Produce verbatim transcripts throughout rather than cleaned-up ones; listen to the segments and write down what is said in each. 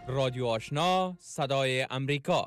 رادیو آشنا صدای امریکا.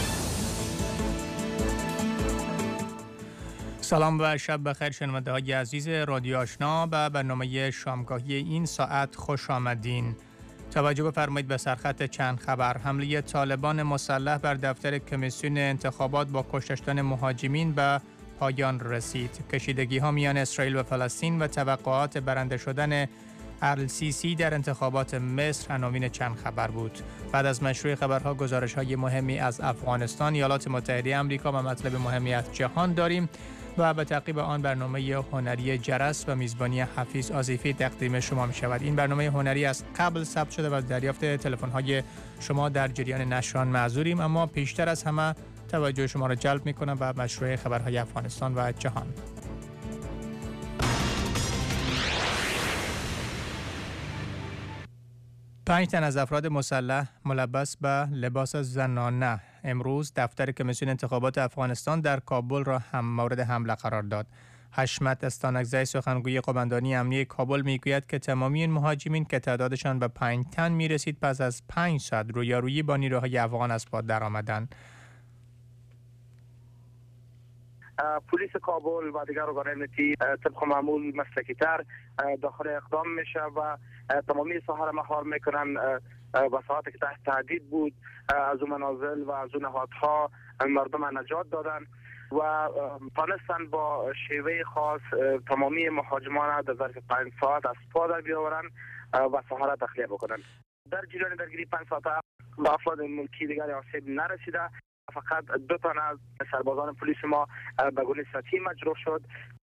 سلام و شب بخیر شنونده های عزیز رادیو آشنا. به برنامه شامگاهی این ساعت خوش آمدین. توجه بفرمایید به سرخط چند خبر. حمله طالبان مسلح بر دفتر کمیسیون انتخابات با کشته شدن مهاجمین به پایان رسید. کشیدگی ها میان اسرائیل و فلسطین و توقعات برنده شدن السیسی در انتخابات مصر عناوین چند خبر بود. بعد از مشروع خبرها گزارش های مهمی از افغانستان، ایالات متحده آمریکا و مطلب مهمی از جهان داریم و به تعقیب آن برنامه هنری جرس و میزبانی حفیظ آزیفی تقدیم شما می شود. این برنامه هنری از قبل ثبت شده و از دریافت تلفن های شما در جریان نشران معذوریم، اما پیشتر از همه توجه شما را جلب می کنم به مشروع خبرهای افغانستان و جهان. پنج تن از افراد مسلح ملبس به لباس زنانه امروز دفتر کمیسیون انتخابات افغانستان در کابل را هم مورد حمله قرار داد. حشمت استانکزی سخنگوی قماندانی امنیتی کابل میگوید که تمامی این مهاجمین که تعدادشان به پنج تن میرسید پس از پنج ساعت رویارویی با نیروهای افغان از پا درآمدند. پلیس کابل و دیگر ارگان‌های امنیتی طبق معمول مسلکی‌تر داخل اقدام میشه و تمامی ساحه را مهار میکنن و ساعاتی که تحت تهدید بود از اون منازل و از اون نهادها مردم نجات دادن و تانستن با شیوه خاص تمامی مهاجمان در ظرف پنج ساعت از پا در بیاورن و ساحه را تخلیه بکنن. در جریان درگیری پنج ساعته به افراد ملکی دیگری آسیب نرسیده، فقط دو تن از سربازان پلیس ما به گونه سطحی مجروح شد.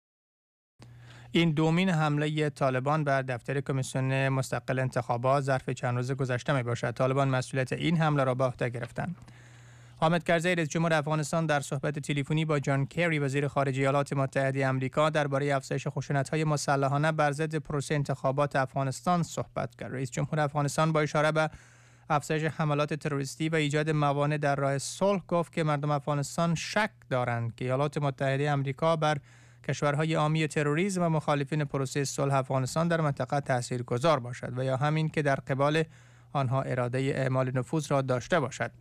این دومین حمله طالبان بر دفتر کمیسیون مستقل انتخابات ظرف چند روز گذشته می باشد. طالبان مسئولیت این حمله را به عهده گرفتند. حامد کرزی رئیس جمهور افغانستان در صحبت تلفنی با جان کری وزیر خارجه ایالات متحده آمریکا درباره افزایش خشونت‌های مسلحانه بر ضد پروسه انتخابات افغانستان صحبت کرد. رئیس جمهور افغانستان با اشاره به افزایش حملات تروریستی و ایجاد موانع در راه صلح گفت که مردم افغانستان شک دارند که ایالات متحده آمریکا بر کشورهای حامی تروریسم و مخالفین پروسه صلح افغانستان در منطقه تاثیرگذار باشد و یا همین که در قبال آنها اراده اعمال نفوذ را داشته باشد.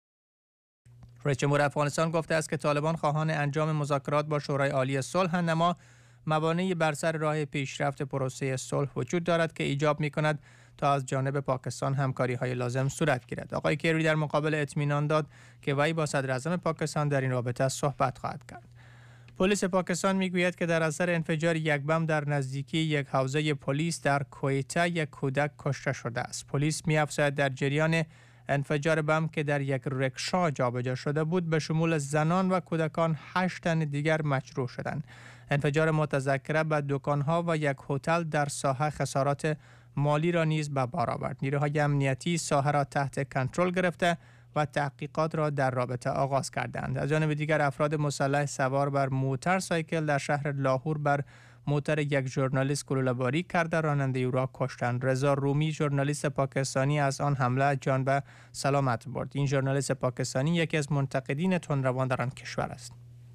رئیس جمهور افغانستان گفته است که طالبان خواهان انجام مذاکرات با شورای عالی صلح هستند، اما موانعی بر سر راه پیشرفت پروسه صلح وجود دارد که ایجاب می‌کند تا از جانب پاکستان همکاری‌های لازم صورت گیرد. آقای کری در مقابل اطمینان داد که وی با صدر اعظم پاکستان در این رابطه صحبت خواهد کرد. پلیس پاکستان میگوید که در اثر انفجار یک بم در نزدیکی یک حوزه پلیس در کویتا یک کودک کشته شده است. پلیس می‌افزاید در جریان انفجار بم که در یک رکشا جابجا شده بود به شمول زنان و کودکان هشت تن دیگر مجروح شدند. انفجار متذکره به دکان‌ها و یک هتل در ساحه خسارات مالی را نیز به بار آورد. نیروهای امنیتی ساحه را تحت کنترل گرفته و تحقیقات را در رابطه آغاز کردند. از جانب دیگر افراد مسلح سوار بر موتورسایکل در شهر لاهور بر موتور یک ژورنالیست گلوله‌باری کرده راننده او را کشتند. رضا رومی ژورنالیست پاکستانی از آن حمله جان به سلامت برد. این ژورنالیست پاکستانی یکی از منتقدین تندروان در آن کشور است.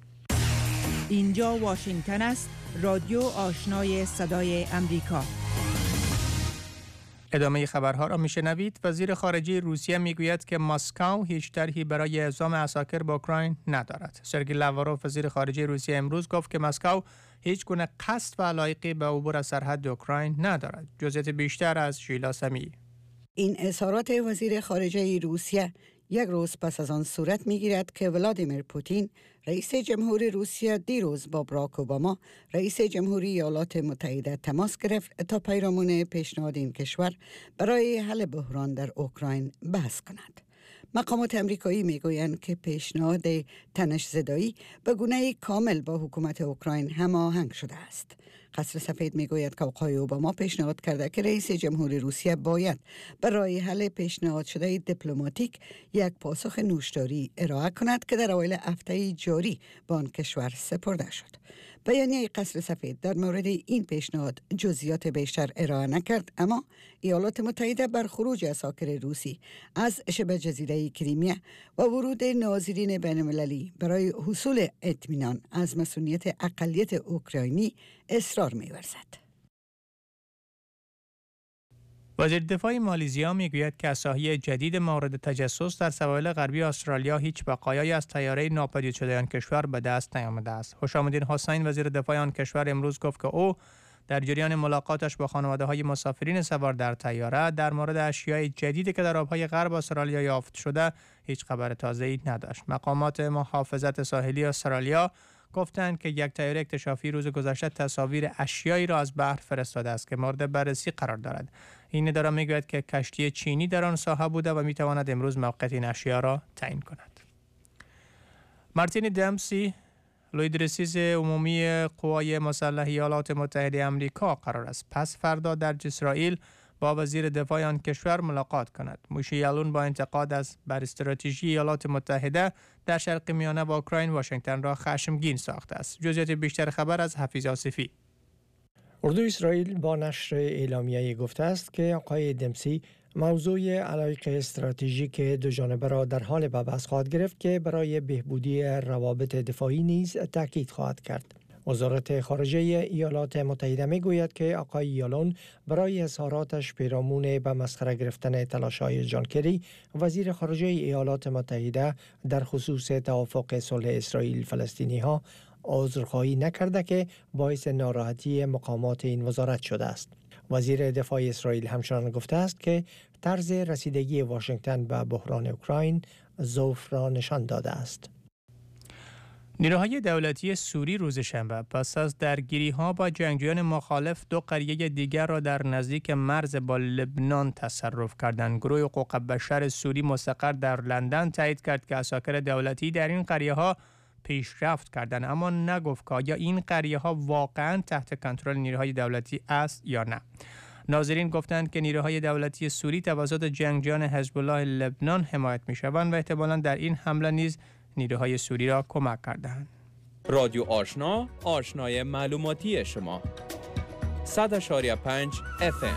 اینجا واشنگتن است. رادیو آشنای صدای امریکا. ادامه خبرها را میشنوید. وزیر خارجه روسیه میگوید که مسکو هیچ طرحی برای اعزام عساکر به اوکراین ندارد. سرگئی لاواروف وزیر خارجه روسیه امروز گفت که مسکو هیچ گونه قصد و علایقی به عبور از سرحد اوکراین ندارد. جزئیات بیشتر از شیلا سمی. این اظهارات وزیر خارجه روسیه یک روز پس از آن صورت می‌گیرد که ولادیمیر پوتین رئیس جمهور روسیه دیروز با براک اوباما رئیس جمهوری ایالات متحده تماس گرفت تا پیرامون پیشنهاد این کشور برای حل بحران در اوکراین بحث کند. مقامات امریکایی میگویند که پیشنهاد تنش زدایی به گونه کامل با حکومت اوکراین هماهنگ شده است. قصر سفید میگوید که آقای اوباما پیشنهاد کرده که رئیس جمهور روسیه باید برای حل پیشنهاد شده دیپلماتیک یک پاسخ نوشداری ارائه کند که در اوایل هفته جاری به آن کشور سپرده شد. بیانیه قصر سفید در مورد این پیشنهاد جزئیات بیشتر ارائه نکرد، اما ایالات متحده بر خروج عساکر روسی از شبه جزیره کریمیا و ورود ناظرین بین‌المللی برای حصول اطمینان از مسئولیت اقلیت اوکراینی اصرار می‌ورزد. وزیر دفاع مالزیا میگوید که اساحی جدید مورد تجسس در سواحل غربی استرالیا هیچ بقایایی از طیاره ناپدید شده آن کشور به دست نیامده است. حسام الدین حسین وزیر دفاع آن کشور امروز گفت که او در جریان ملاقاتش با خانواده‌های مسافرین سوار در طیاره در مورد اشیاء جدیدی که در آب‌های غرب استرالیا یافت شده هیچ خبر تازه‌ای نداشت. مقامات محافظت ساحلی استرالیا گفتند که یک طیاره اکتشافی روز گذشته تصاویر اشیایی را از بحر فرستاده است که مورد بررسی قرار دارد. این اداره میگوید که کشتی چینی در آن ساحه بوده و میتواند امروز موقعیت این اشیا را تعیین کند. مارتین دمسی لوید رئیس عمومی قوای مسلح ایالات متحده آمریکا قرار است پس فردا در اسرائیل با وزیر دفاع آن کشور ملاقات کند. موشی یالون با انتقاد از بر استراتژی ایالات متحده در شرق میانه و اوکراین واشنگتن را خشمگین ساخته است. جزئیات بیشتر خبر از حفیظ آصفی. اردو اسرائیل با نشر اعلامیه‌ای گفته است که آقای دمسی موضوع علاقه استراتژیک دو جانبه را در حال بحث خواهد گرفت که برای بهبودی روابط دفاعی نیز تاکید خواهد کرد. وزارت خارجه ایالات متحده می گوید که آقای یالون برای اظهاراتش پیرامون به مسخره گرفتن تلاش‌های جان کری وزیر خارجه ایالات متحده در خصوص توافق صلح اسرائیل فلسطینی ها عذرخواهی نکرده که باعث ناراحتی مقامات این وزارت شده است. وزیر دفاع اسرائیل همچنان گفته است که طرز رسیدگی واشنگتن به بحران اوکراین ضعف را نشان داده است. نیروهای دولتی سوری روز شنبه پس از درگیری‌ها با جنگجویان مخالف دو قریه دیگر را در نزدیک مرز با لبنان تصرف کردند. گروه حقوق بشر سوری مستقر در لندن تایید کرد که عساکر دولتی در این قریه‌ها پیشرفت کردند، اما نگفت که آیا این قریه‌ها واقعاً تحت کنترل نیروهای دولتی است یا نه. ناظرین گفتند که نیروهای دولتی سوری توسط جنگجویان حزب الله لبنان حمایت می‌شوند و احتمالاً در این حمله نیز نیروهای سوری را کمک کردند. رادیو آشنا، آشنای معلوماتی شما. صد و پنج اف ام.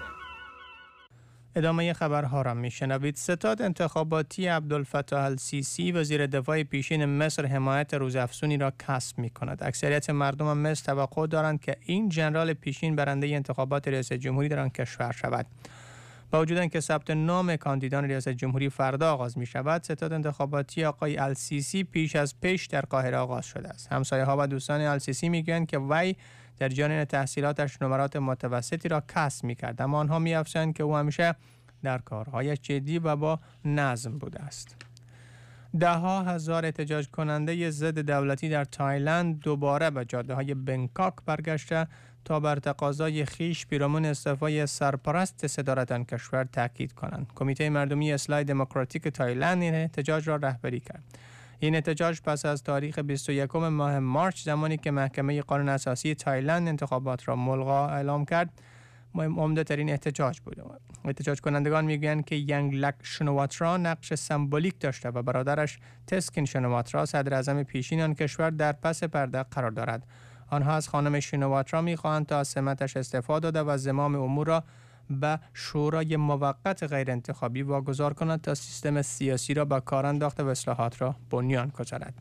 ادامه خبرها را میشنوید. ستاد انتخاباتی عبدالفتاح السیسی وزیر دفاع پیشین مصر حمایت روزافزونی را کسب می کند. اکثریت مردم مصر توقع دارند که این ژنرال پیشین برنده انتخابات ریاست جمهوری در آن کشور شود. با وجود اینکه ثبت نام کاندیدان ریاست جمهوری فردا آغاز می شود، ستاد انتخاباتی آقای السیسی پیش از پیش در قاهره آغاز شده است. همسایه ها و دوستان السیسی می گویند که وی در جریان تحصیلاتش نمرات متوسطی را کسب می کرد، اما آنها می افزایند که او همیشه در کارهایش جدی و با نظم بوده است. ده ها هزار احتجاج کننده ضد دولتی در تایلند دوباره به جاده های بنکاک برگشته تا بر تقاضای خیش پیرامون استعفای سرپرست صدارت آن کشور تاکید کنند. کمیته مردمی اصلاح دموکراتیک تایلند این احتجاج را رهبری کرد. این احتجاج پس از تاریخ بیست و یکم ماه مارچ، زمانی که محکمه قانون اساسی تایلند انتخابات را ملغا اعلام کرد، عمده ترین احتجاج بود. احتجاج کنندگان میگویند که ینگلک شنواترا نقش سمبولیک داشته و برادرش تسکین شنواترا صدر اعظم پیشین آن کشور در پس پرده قرار دارد. آنها از خانم شنواترا میخواهند تا از سمتش استعفا داده و زمام امور را به شورای موقت غیر انتخابی واگذار کند تا سیستم سیاسی را به کار انداخته و اصلاحات را بنیان گذارد.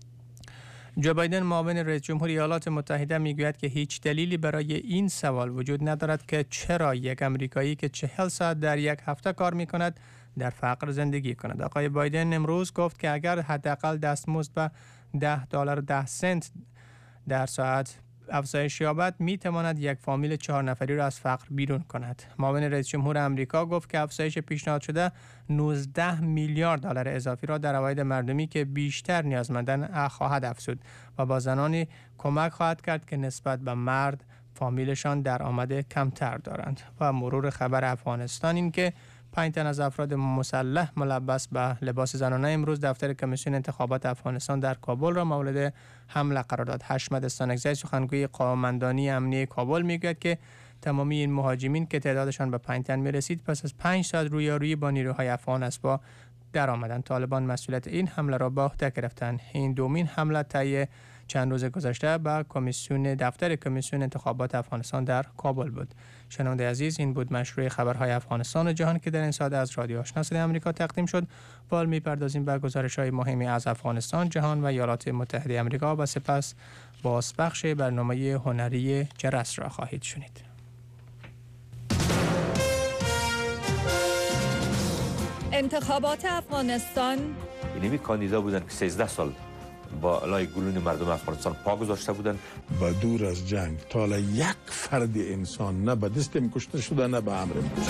جو بایدن معاون رئیس جمهور ایالات متحده میگوید که هیچ دلیلی برای این سوال وجود ندارد که چرا یک امریکایی که چهل ساعت در یک هفته کار میکند در فقر زندگی کند. آقای بایدن امروز گفت که اگر حداقل دستمزد به ده دلار و ده سنت در ساعت افزایش یابد، می تواند یک فامیل چهار نفری را از فقر بیرون کند. معاون رئیس جمهور آمریکا گفت که افزایش پیشنهاد شده نوزده میلیارد دلار اضافی را در عواید مردمی که بیشتر نیازمندند خواهد افزود و با زنانی کمک خواهد کرد که نسبت به مرد فامیلشان درآمد کمتر دارند. و مرور خبر افغانستان این که پنج تن از افراد مسلح ملبس به لباس زنانه امروز دفتر کمیسیون انتخابات افغانستان در کابل را مورد حمله قرار داد. حشمت استانکزی سخنگوی قوماندانی امنیه کابل میگوید که تمامی این مهاجمین که تعدادشان به پنج تن میرسید پس از پنج ساعت رویارویی با نیروهای افغان اسبا در آمدند. طالبان مسئولیت این حمله را به عهده گرفتند. این دومین حمله طی چند روز گذشته به کمیسیون دفتر کمیسیون انتخابات افغانستان در کابل بود. شنونده عزیز، این بود مشروع خبرهای افغانستان و جهان که در این ساعت از رادیو آشنا صدای آمریکا تقدیم شد. با میپردازیم به گزارش‌های مهمی از افغانستان، جهان و ایالات متحده آمریکا و سپس بازپخش برنامه هنری جرس را خواهید شنید. انتخابات افغانستان. اینمی کاندیدا بودن که سیزده سال با علای گلون مردم افغانستان پا گذاشته بودن. با دور از جنگ تا یک فرد انسان نه به دست کشته شده نه به امر کشته.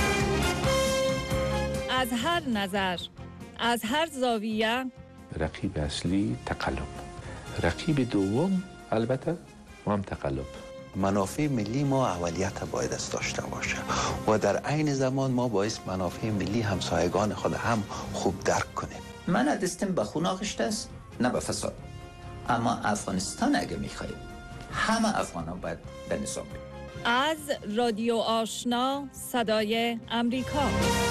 از هر نظر، از هر زاویه. رقیب اصلی تقلب، رقیب دوم البته هم تقلب. منافع ملی ما اولیت باید است داشته باشه و در عین زمان ما باید منافع ملی همسایگان خود هم خوب درک کنیم. من دستم به خون آغشته است نه به فساد، اما افغانستان اگه میخواهیم همه افغان ها باید به نظام بید. از رادیو آشنا صدای امریکا.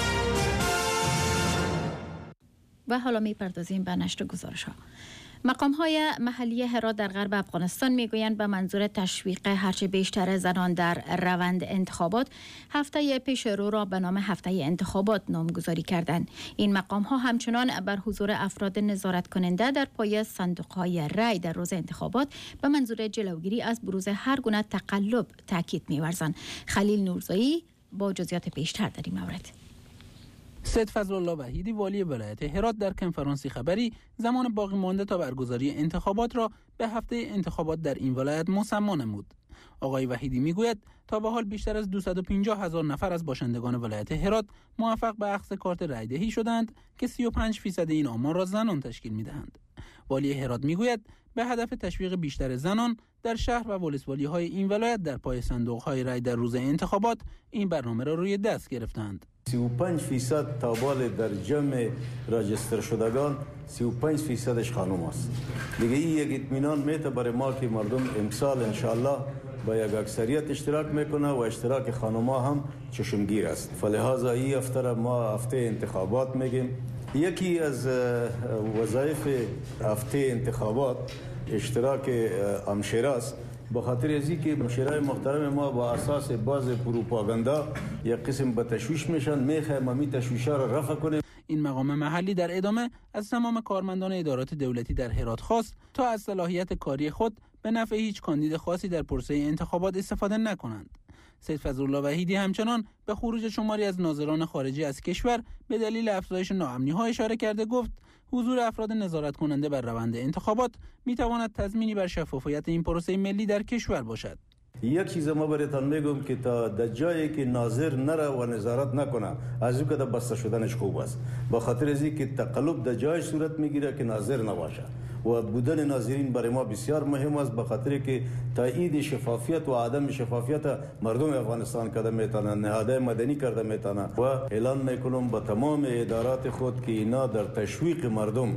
و حالا میپردازیم به نشر گزارش ها. مقام های محلی هرات در غرب افغانستان میگویند به منظور تشویق هرچه بیشتر زنان در روند انتخابات هفته پیش رو را به نام هفته انتخابات نامگذاری کردند. این مقام ها همچنان بر حضور افراد نظارت کننده در پای صندوق های رای در روز انتخابات به منظور جلوگیری از بروز هر گونه تقلب تاکید می‌ورزند. خلیل نورزایی با جزئیات بیشتر در این مورد. سید فضلالله وحیدی والی ولایت هرات در کنفرانسی خبری زمان باقی مانده تا برگزاری انتخابات را به هفته انتخابات در این ولایت مسما نمود. آقای وحیدی میگوید تا به حال بیشتر از دویست و پنجاه هزار نفر از باشندگان ولایت هرات موفق به اخذ کارت رایدهی شدند که سی و پنج درصد این آمار را زنان تشکیل میدهند. والی هرات میگوید به هدف تشویق بیشتر زنان در شهر و ولسوالی‌های این ولایت در پای صندوق‌های رای در روز انتخابات این برنامه را روی دست گرفتند. سی و پنج درصد تابال در جمع راجستر شدگان سی و پنج درصدش خانم است. دیگه این یک اطمینان میته برای ما که مردم امسال انشالله با یک اکثریت اشتراک میکنه و اشتراک خانم‌ها هم چشمگیر است. فلهذا این هفته را ما هفته انتخابات میگیم. یکی از وظایف هفته انتخابات اشتراک همشیره است. با خاطر ازی که همشیرای محترم ما با اساس باز پروپاگاندا یک قسم به تشویش میشن، میخوایم ما می تشویشا را رفع کنیم. این مقام محلی در ادامه از تمام کارمندان ادارات دولتی در هرات خواست تا از صلاحیت کاری خود به نفع هیچ کاندید خاصی در پروسه انتخابات استفاده نکنند. سید فضلالله وحیدی همچنان به خروج شماری از ناظران خارجی از کشور به دلیل افزایش ناامنی‌ها اشاره کرده گفت حضور افراد نظارت کننده بر روند انتخابات میتواند تضمینی بر شفافیت این پروسه ملی در کشور باشد. یک چیز ما براتون میگم که تا در جایی که ناظر نره و نظارت نکنه از او که بسته شدنش خوب است، با خاطر از اینکه تقلب در جای صورت میگیره که ناظر نباشه و بودن ناظرین برای ما بسیار مهم است، به خاطر که تایید شفافیت و عدم شفافیت مردم افغانستان کرده میتونه، نهادهای مدنی کرده میتونه و اعلان میکنم به تمام ادارات خود که اینا در تشویق مردم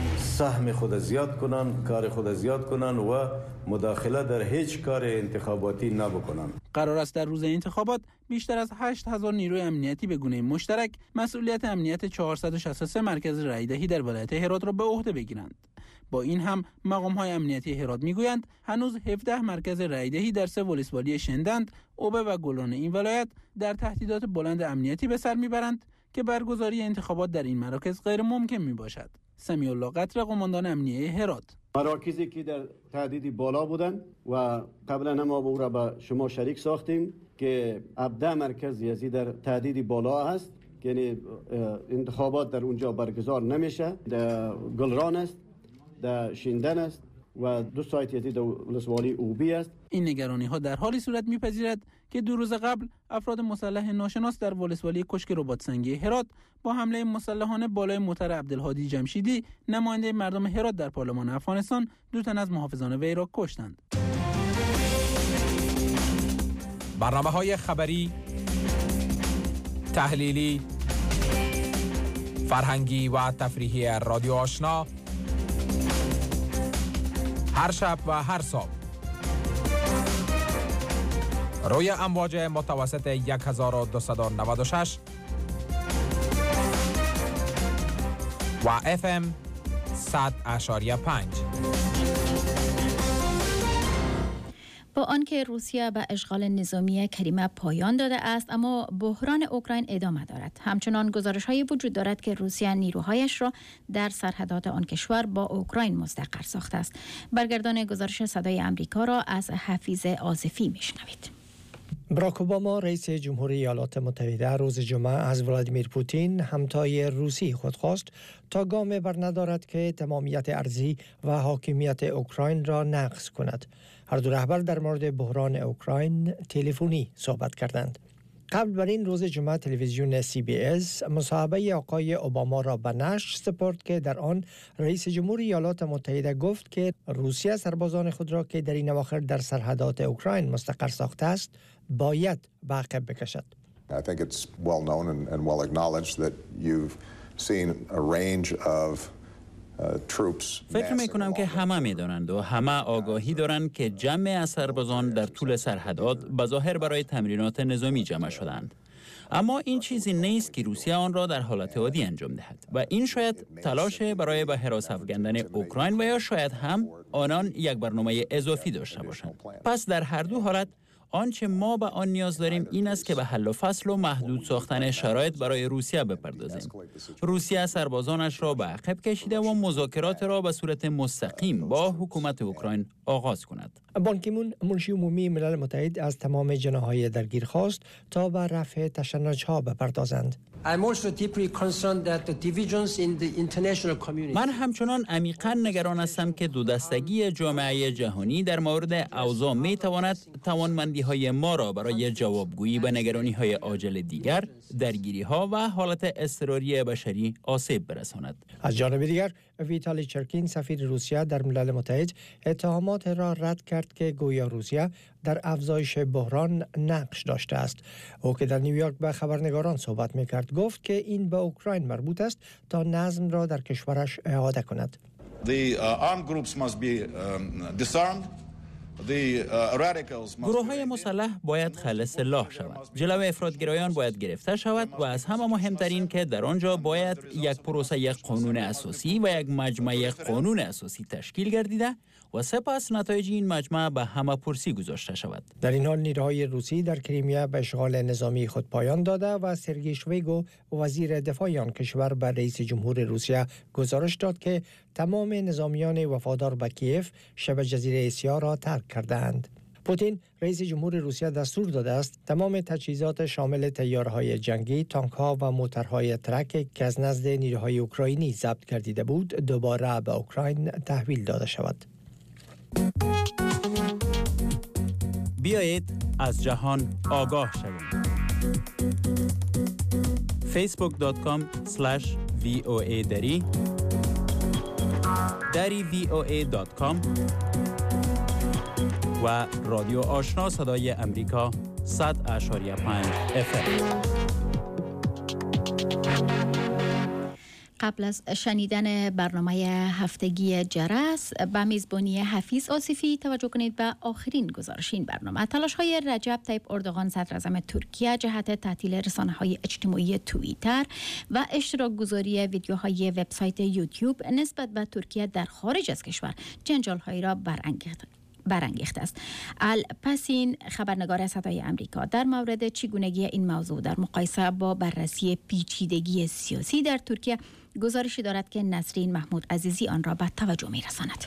سهم خود زیاد کنن، کار خود زیاد کنن و مداخله در هیچ کار انتخاباتی نبکنن. قرار است در روز انتخابات بیشتر از هشت هزار نیروی امنیتی به گونه مشترک مسئولیت امنیت چهارصد و شصت و سه مرکز رایدهی در ولایت هرات را به عهده بگیرند. با این هم مقام‌های امنیتی هرات میگویند هنوز هفده مرکز رایدهی در سه ولسوالی شندند، اوبه و گلان این ولایت در تهدیدات بلند امنیتی به سر میبرند که برگزاری انتخابات در این مراکز غیر ممکن میباشد. سمیع الله قطر، قماندان امنیتی هرات: مراکزی که در تهدید بالا بودن و قبلا ما او را به شما شریک ساختیم که هفده مرکز یزی در تهدید بالا هست، یعنی انتخابات در اونجا برگزار نمیشه. در گلران است، در شیندن است و دو سایت یزی در ولسوالی اوبی است. این نگرانی ها در حالی صورت میپذیرد که دو روز قبل افراد مسلح ناشناس در ولسوالی کشک رباط سنگی هرات با حمله مسلحانه بالای موتر عبدالهادی جمشیدی نماینده مردم هرات در پارلمان افغانستان دو تن از محافظان وی را کشتند. برنامه‌های خبری، تحلیلی، فرهنگی و تفریحی رادیو آشنا هر شب و هر صبح روی امواج متوسط یک هزار و دویست و نود و شش و اف ام صد و پنج. با آنکه روسیه به اشغال نظامی کریمه پایان داده است، اما بحران اوکراین ادامه دارد. همچنان گزارش‌هایی وجود دارد که روسیه نیروهایش را در سرحدات آن کشور با اوکراین مستقر ساخته است. برگردان گزارش صدای امریکا را از حفیظ آصفی میشنوید. باراک اوباما رئیس جمهوری ایالات متحده روز جمعه از ولادیمیر پوتین همتای روسی خود خواست تا گام بر ندارد که تمامیت ارضی و حاکمیت اوکراین را نقض کند. هر دو رهبر در مورد بحران اوکراین تلفنی صحبت کردند. قبل بر این روز جمعه تلویزیون سی بی اس مصاحبه آقای اوباما را به نشر سپرد که در آن رئیس جمهوری ایالات متحده گفت که روسیه سربازان خود را که در این اواخر در سرحدات اوکراین مستقر ساخته است باید به عقب بکشد. I think it's well known and, and well acknowledged that you've seen a range of فکر می کنم که همه می دانند و همه آگاهی دارند که جمع از سربازان در طول سرحدات بظاهر برای تمرینات نظامی جمع شدند. اما این چیزی نیست که روسیه آن را در حالت عادی انجام دهد و این شاید تلاش برای به حراس افکندن اوکراین و یا شاید هم آنان یک برنامه اضافی داشته باشند. پس در هر دو حالت آنچه ما به آن نیاز داریم این است که به حل و فصل و محدود ساختن شرایط برای روسیه بپردازیم. روسیه سربازانش را به عقب کشیده و مذاکرات را به صورت مستقیم با حکومت اوکراین آغاز کند. بان کی مون منشی عمومی ملل متحد از تمام جناح‌های درگیر خواست تا به رفع تشنج‌ها بپردازند. من همچنان عمیقاً نگران هستم که دو دستگی جامعه جهانی در مورد اوضاع می تواند توانمندی‌های ما را برای جوابگویی به نگرانی‌های عاجل دیگر، درگیری‌ها و حالت اضطراری بشری آسیب برساند. از جانب دیگر ویتالی چرکین سفیر روسیه در ملل متحد اتهامات را رد کرد که گویا روسیه در افزایش بحران نقش داشته است. او که در نیویورک به خبرنگاران صحبت می‌کرد گفت که این به اوکراین مربوط است تا نظم را در کشورش اعاده کند. The uh, armed groups must be um, disarmed. گروه های مسلح باید خلع سلاح شوند. جلو افراطگرایان باید گرفته شود و از همه مهمترین که در آنجا باید یک پروسه قانون اساسی و یک مجمع قانون اساسی تشکیل گردیده و سپس نتایج این مجمع به همه پرسی گذاشته شود. در این حال نیروهای روسی در کریمیا به اشغال نظامی خود پایان داده و سرگئی شویگو وزیر دفاع آن کشور به رئیس جمهور روسیه گزارش داد که تمام نظامیان وفادار به کیف شبه جزیره اسیا را ترک کردند. پوتین رئیس جمهور روسیه دستور داده است تمام تجهیزات شامل طیاره‌های جنگی، تانک‌ها و موترهای ترک که از نزد نیروهای اوکراینی ضبط گردیده بود دوباره به اوکراین تحویل داده شود. بیایید از جهان آگاه شویم. فیسبوک دات کام اسلش وی او ای دری دری وی او ای دات کام و رادیو آشنا صدای امریکا صد اشاریه پنج اف ام. قبل از شنیدن برنامه هفتگی جرس به میزبانی حفیظ آصفی توجه کنید به آخرین گزارش این برنامه. تلاش‌های رجب طیب اردوغان صدر اعظم ترکیه جهت تعطیل رسانه‌های اجتماعی توییتر و اشتراک گذاری ویدیوهای وبسایت یوتیوب نسبت به ترکیه در خارج از کشور جنجال‌هایی را برانگیخته برانگیخته است. الپسین خبرنگار صدای امریکا در مورد چگونگی این موضوع در مقایسه با بررسی پیچیدگی سیاسی در ترکیه گزارشی دارد که نسرین محمود عزیزی آن را به توجه می‌رساند.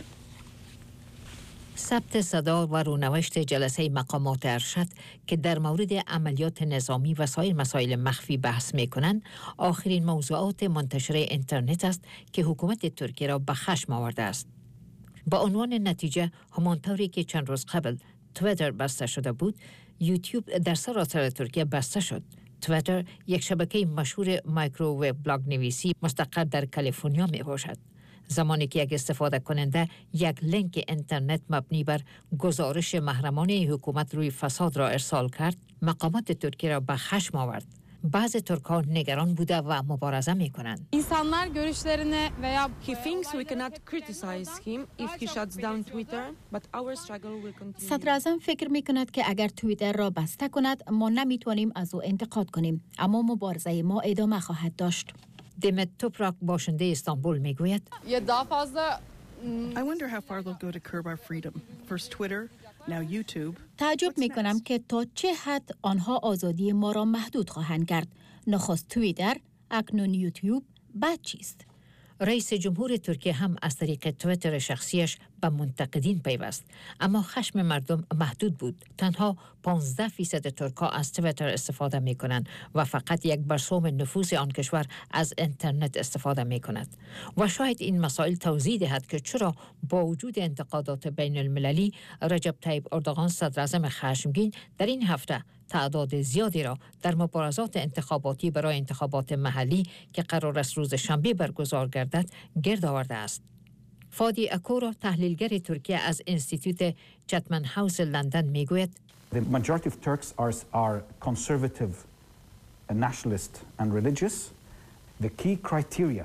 ثبت صدا و رونوشت جلسه مقامات ارشد که در مورد عملیات نظامی و سایر مسائل مخفی بحث می‌کنند آخرین موضوعات منتشر اینترنت است که حکومت ترکیه را به خشم آورده است. با عنوان نتیجه همانطوری که چند روز قبل توییتر بسته شده بود، یوتیوب در سراسر ترکیه بسته شد. توییتر یک شبکه مشهور مایکروویو بلاگ نویسی مستقر در کالیفرنیا می باشد. زمانی که یک استفاده کننده یک لینک اینترنت مبنی بر گزارش محرمانه حکومت روی فساد را ارسال کرد، مقامات ترکیه را به خشم آورد. بعضی ترکان نگران بوده و مبارزه می‌کنند. İnsanlar görüşlerini veya he thinks we cannot criticize him if he shuts down Twitter, but our struggle will continue. صدر اعظم فکر می‌کند که اگر توییتر را بسته کند ما نمی‌توانیم از او انتقاد کنیم، اما مبارزه ما ادامه خواهد داشت. دیمت توپراک باشنده استانبول می‌گوید Ya daha fazla I wonder how far they'll go to curb our freedom. First Twitter, now YouTube. تعجب می کنم که تا چه حد آنها آزادی ما را محدود خواهند کرد. نخست توییتر، اکنون یوتیوب، بعد چیست؟ رئیس جمهور ترکیه هم از طریق توییتر شخصیش به منتقدین پیوست، اما خشم مردم محدود بود. تنها پانزده فیصد ترک‌ها از توییتر استفاده می کنند و فقط یک برسوم نفوذ آن کشور از اینترنت استفاده می کند. و شاید این مسائل توضیح دهد که چرا با وجود انتقادات بین المللی رجب طیب اردوغان صدراعظم خشمگین در این هفته تعداد زیادی را در مبارزات انتخاباتی برای انتخابات محلی که قرار است روز شنبه برگزار گردد گرد آورده است. فادی اکورو تحلیلگر ترکیه از انستیتوت چتمن هاوس لندن میگوید The majority of Turks are, are conservative, nationalist and religious. The key criteria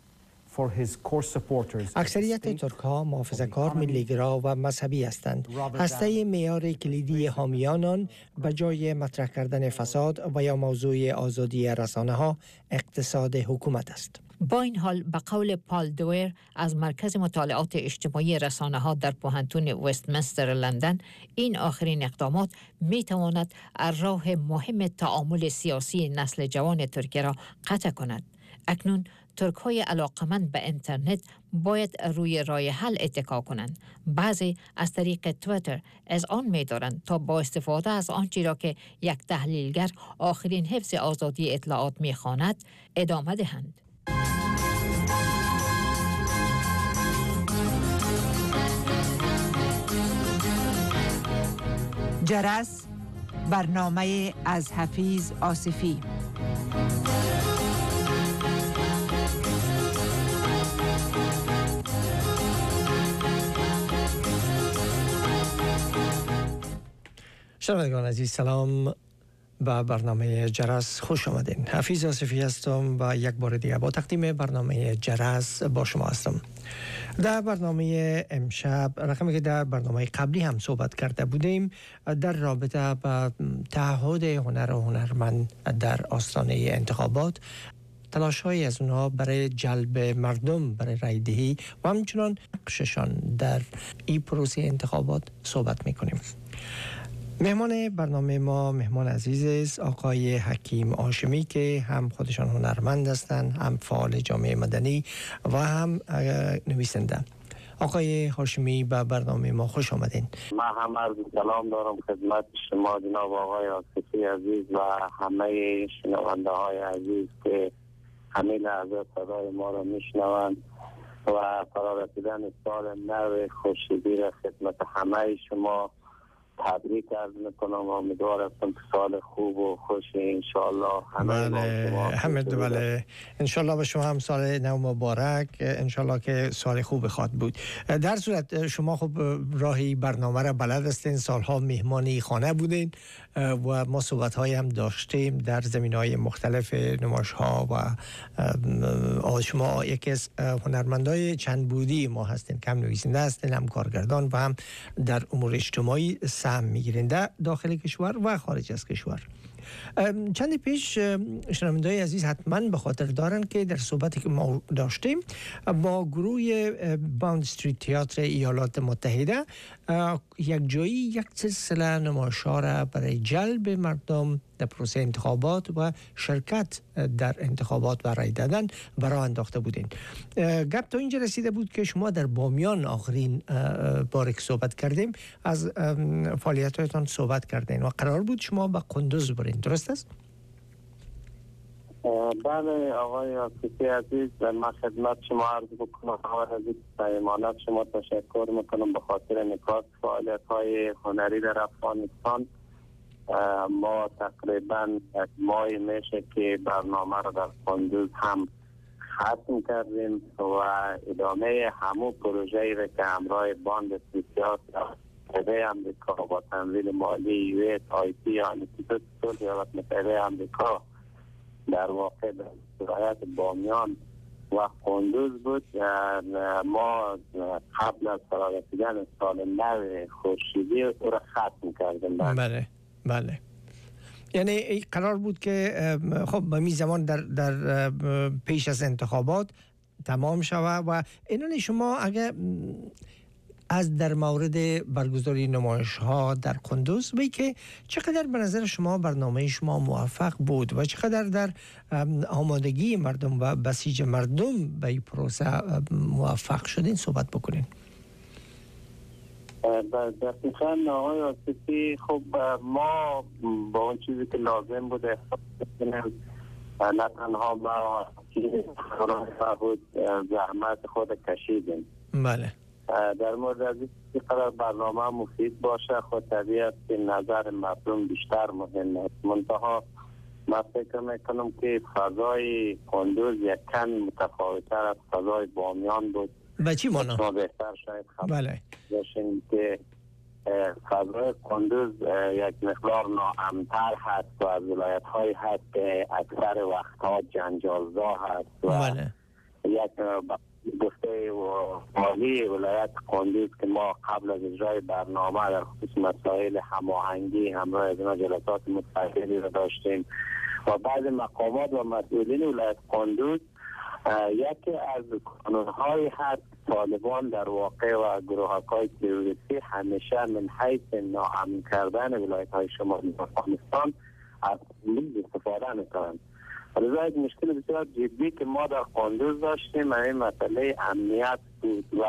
اکثریت ترک ها محافظه‌کار، ملی‌گرا و مذهبی هستند. هسته معیار کلیدی حامیانان به جای مطرح کردن فساد و یا موضوع آزادی رسانه ها اقتصاد حکومت است. با این حال به قول پال دویر از مرکز مطالعات اجتماعی رسانه ها در پوهنتون وستمنستر لندن، این آخرین اقدامات می تواند راه مهم تعامل سیاسی نسل جوان ترکیه را قطع کند. اکنون ترک های علاقمند به اینترنت باید روی راه حل اتکا کنند. بعضی از طریق توییتر از آن می دارند تا با استفاده از آنچه را که یک تحلیلگر آخرین حفظ آزادی اطلاعات می خواند ادامه دهند. جرس، برنامه از حفیظ آصفی. شنوندگان عزیز، سلام به برنامه جرس خوش آمدین. حفیظ آصفی هستم و یک بار دیگه با تقدیم برنامه جرس با شما هستم. در برنامه امشب، رقمی که در برنامه قبلی هم صحبت کرده بودیم، در رابطه با تعهد هنر و هنرمند در آستانه انتخابات، تلاش‌های از اونها برای جلب مردم برای رای دهی و همچنان نقششان در این پروسه انتخابات صحبت می‌کنیم. مهمان برنامه ما مهمان عزیز است، آقای حکیم هاشمی که هم خودشان هنرمند هستند، هم فعال جامعه مدنی و هم نویسنده. آقای هاشمی به برنامه ما خوش آمدین. من هم عرض سلام دارم خدمت شما جناب آقای آصفی عزیز و همه شنونده های عزیز که همه لحظه صدای ما را میشنوند و فرا رسیدن سال نو خورشیدی را خدمت همه شما تبریک عرض میکنم و امیدوار هستم که سال خوب و خوش انشالله همه بله همه بله انشالله به شما هم سال نو مبارک، انشالله که سال خوب خواهد بود. در صورت شما خب راهی برنامه را بلد هستین، سالها مهمانی خانه بودین و ما صحبت های هم داشتیم در زمین های مختلف، نمایش ها و شما یکی از هنرمندای چند بودی ما هستین، کم نویسنده هستین، هم کارگردان و هم در امور اجتماعی سهم میگیرین در داخل کشور و خارج از کشور. چند پیش شنونده‌های عزیز حتما به خاطر دارن که در صحبتی که ما داشتیم با گروه باند استریت تئاتر ایالات متحده یک جایی یک سلسله نمایش‌ها را برای جلب مردم در پروسه انتخابات و شرکت در انتخابات و رای دادن برای انداخته بودین. گپ تا اینجا رسیده بود که شما در بامیان آخرین بار که صحبت کردیم از فعالیت‌هایتان صحبت کردین و قرار بود شما به قندوز برین، درست است؟ بله آقای آصفی عزیز، من خدمت شما عرض بکنم آقای عزیز امانت شما تشکر میکنم به خاطر انعکاس فعالیت‌های هنری در افغانستان. ما تقریبا ماه میشه که برنامه را در قندوز هم ختم کردیم و ادامه همون پروژه‌ای را که همراه باند استریت تئاتر امریکا با تمویل مالی یو اس آی پی یا انستیتوت صلح ایالات متحده امریکا در واقع در ولایت بامیان و قندوز بود. ما قبل از فرا رسیدن سال نو خورشیدی او را ختم کردیم. بله بله، یعنی قرار بود که خب به می زمان در, در پیش از انتخابات تمام شود و اینون شما اگر از در مورد برگزاری نمایش ها در قندوز و که چقدر به نظر شما برنامه شما موفق بود و چقدر در آمادگی مردم و بسیج مردم به این پروسه موفق شدین صحبت بکنین. دقیقا آقای آصفی، خب ما با اون چیزی که لازم بود احساس کنیم، نه تنها ما بود زحمت خود کشیدیم. بله. در مورد از این قدر برنامه مفید باشه، خود طبیعت که نظر مردم بیشتر مهم است. منتها من فکر میکنم که فضای قندوز یک کم متفاوت‌تر از فضای بامیان بود. به چی معنا؟ ما بهتر شاید خبر بله. باشیم که فضای قندوز یک مقدار ناامن‌تر هست و از ولایت‌های هست که اکثر وقتها جنجال‌زا هست و بله. یک گفته و مالی ولایت قندوز که ما قبل از اجرای برنامه در خصوص مسائل هماهنگی همراه از اینا جلسات متعددی را داشتیم و بعض مقامات و مسئولین ولایت قندوز یکی از قانون‌های هست طالبان در واقع و گروه‌های تروریستی همیشه من حیث ناامن کردن ولایت‌های شمالی افغانستان از قندوز استفاده می‌کنند. لذا یک مشکل بسیار جدی که ما در قندوز داشتیم این مسئله امنیت بود و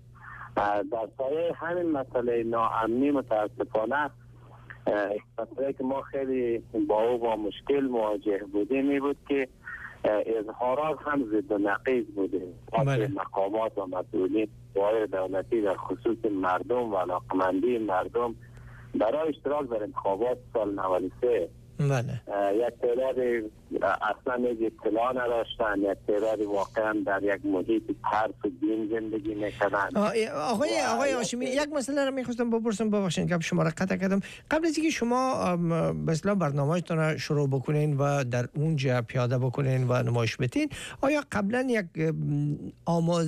در سایه همین مسئله ناامنی متاسفانه مسئله که ما خیلی با او با مشکل مواجه بودیم این بود که اظهارات هم ضد و نقیض بوده. بله. مقامات و مسئولین قوای دولتی در خصوص مردم و علاقمندی مردم برای اشتراک در انتخابات سال نود و سه بله. یک تعداد اصلا یک اطلاع نداشتن، یک تعداد واقعا در یک محیط ترس و دین زندگی میکنن. آقای آقای هاشمی یک مسئله رو میخواستم بپرسم، ببخشید که شما را قطع کردم. قبل از اینکه شما به اصطلاح برنامه‌تون را شروع بکنین و در اونجا پیاده بکنین و نمایش بدین، آیا قبلا یک آماد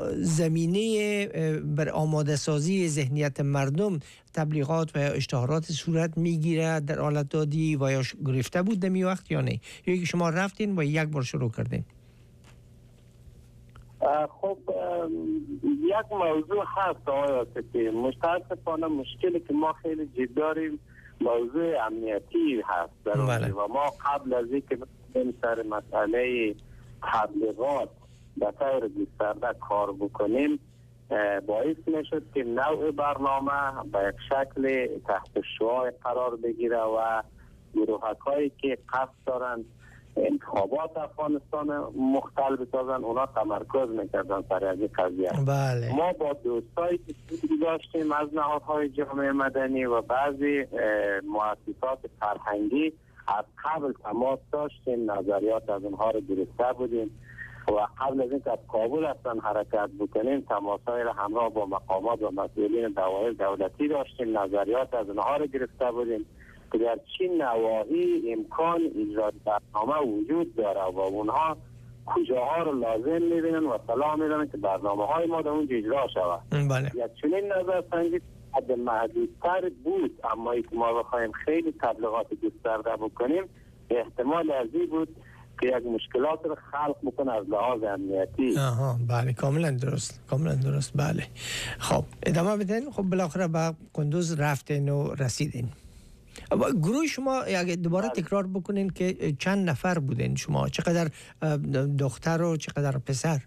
زمینه بر آماده سازی ذهنیت مردم تبلیغات و اشتهارات صورت میگیره در حالت دادی و یا گرفته بود دمی وقت یا نه؟ یا که شما رفتین و یک بار شروع کردین؟ خب یک موضوع هست آقای آصفی، متاسفانه مشکلی که ما خیلی جدی داریم موضوع امنیتی هست در بله. و ما قبل از اینکه بریم سر مسئله تبلیغات به طور گسترده کار بکنیم باعث میشد که نوع برنامه به یک شکل تحت شعاع قرار بگیره و گروه‌هایی که قصد دارن انتخابات افغانستان مختل بسازن اونا تمرکز میکردن سر از این قضیه. بله. ما با دوستایی که داشتیم از نهادهای جامعه مدنی و بعضی مؤسسات فرهنگی از قبل تماس داشتیم، نظریات از اونها رو گرفته بودیم و قبل از اینکه از کابل اصلا حرکت بکنیم تماسایی را همراه با مقامات و مسئولین دوایر دولتی داشتیم، نظریات از اونها رو گرفته بودیم که در چه نواحی امکان اجرای برنامه وجود داره و اونها کجاها رو لازم میبینن و صلاح میدونن که برنامه های ما در اونجا اجرا شود. بله. یک چنین نظر سنجی حد محدودتر بود، اما ای که ما بخوایم خیلی تبلیغات گسترده بکنیم احتمال ازی بود که یک مشکلات رو خلق بکنه از لحاظ امنیتی. آها بله کاملا درست کاملا درست. بله خب ادامه بدین. خب بالاخره به قندوز رفتین و رسیدین. گروه شما اگه دوباره تکرار بکنین که چند نفر بودین شما؟ چقدر دختر و چقدر پسر؟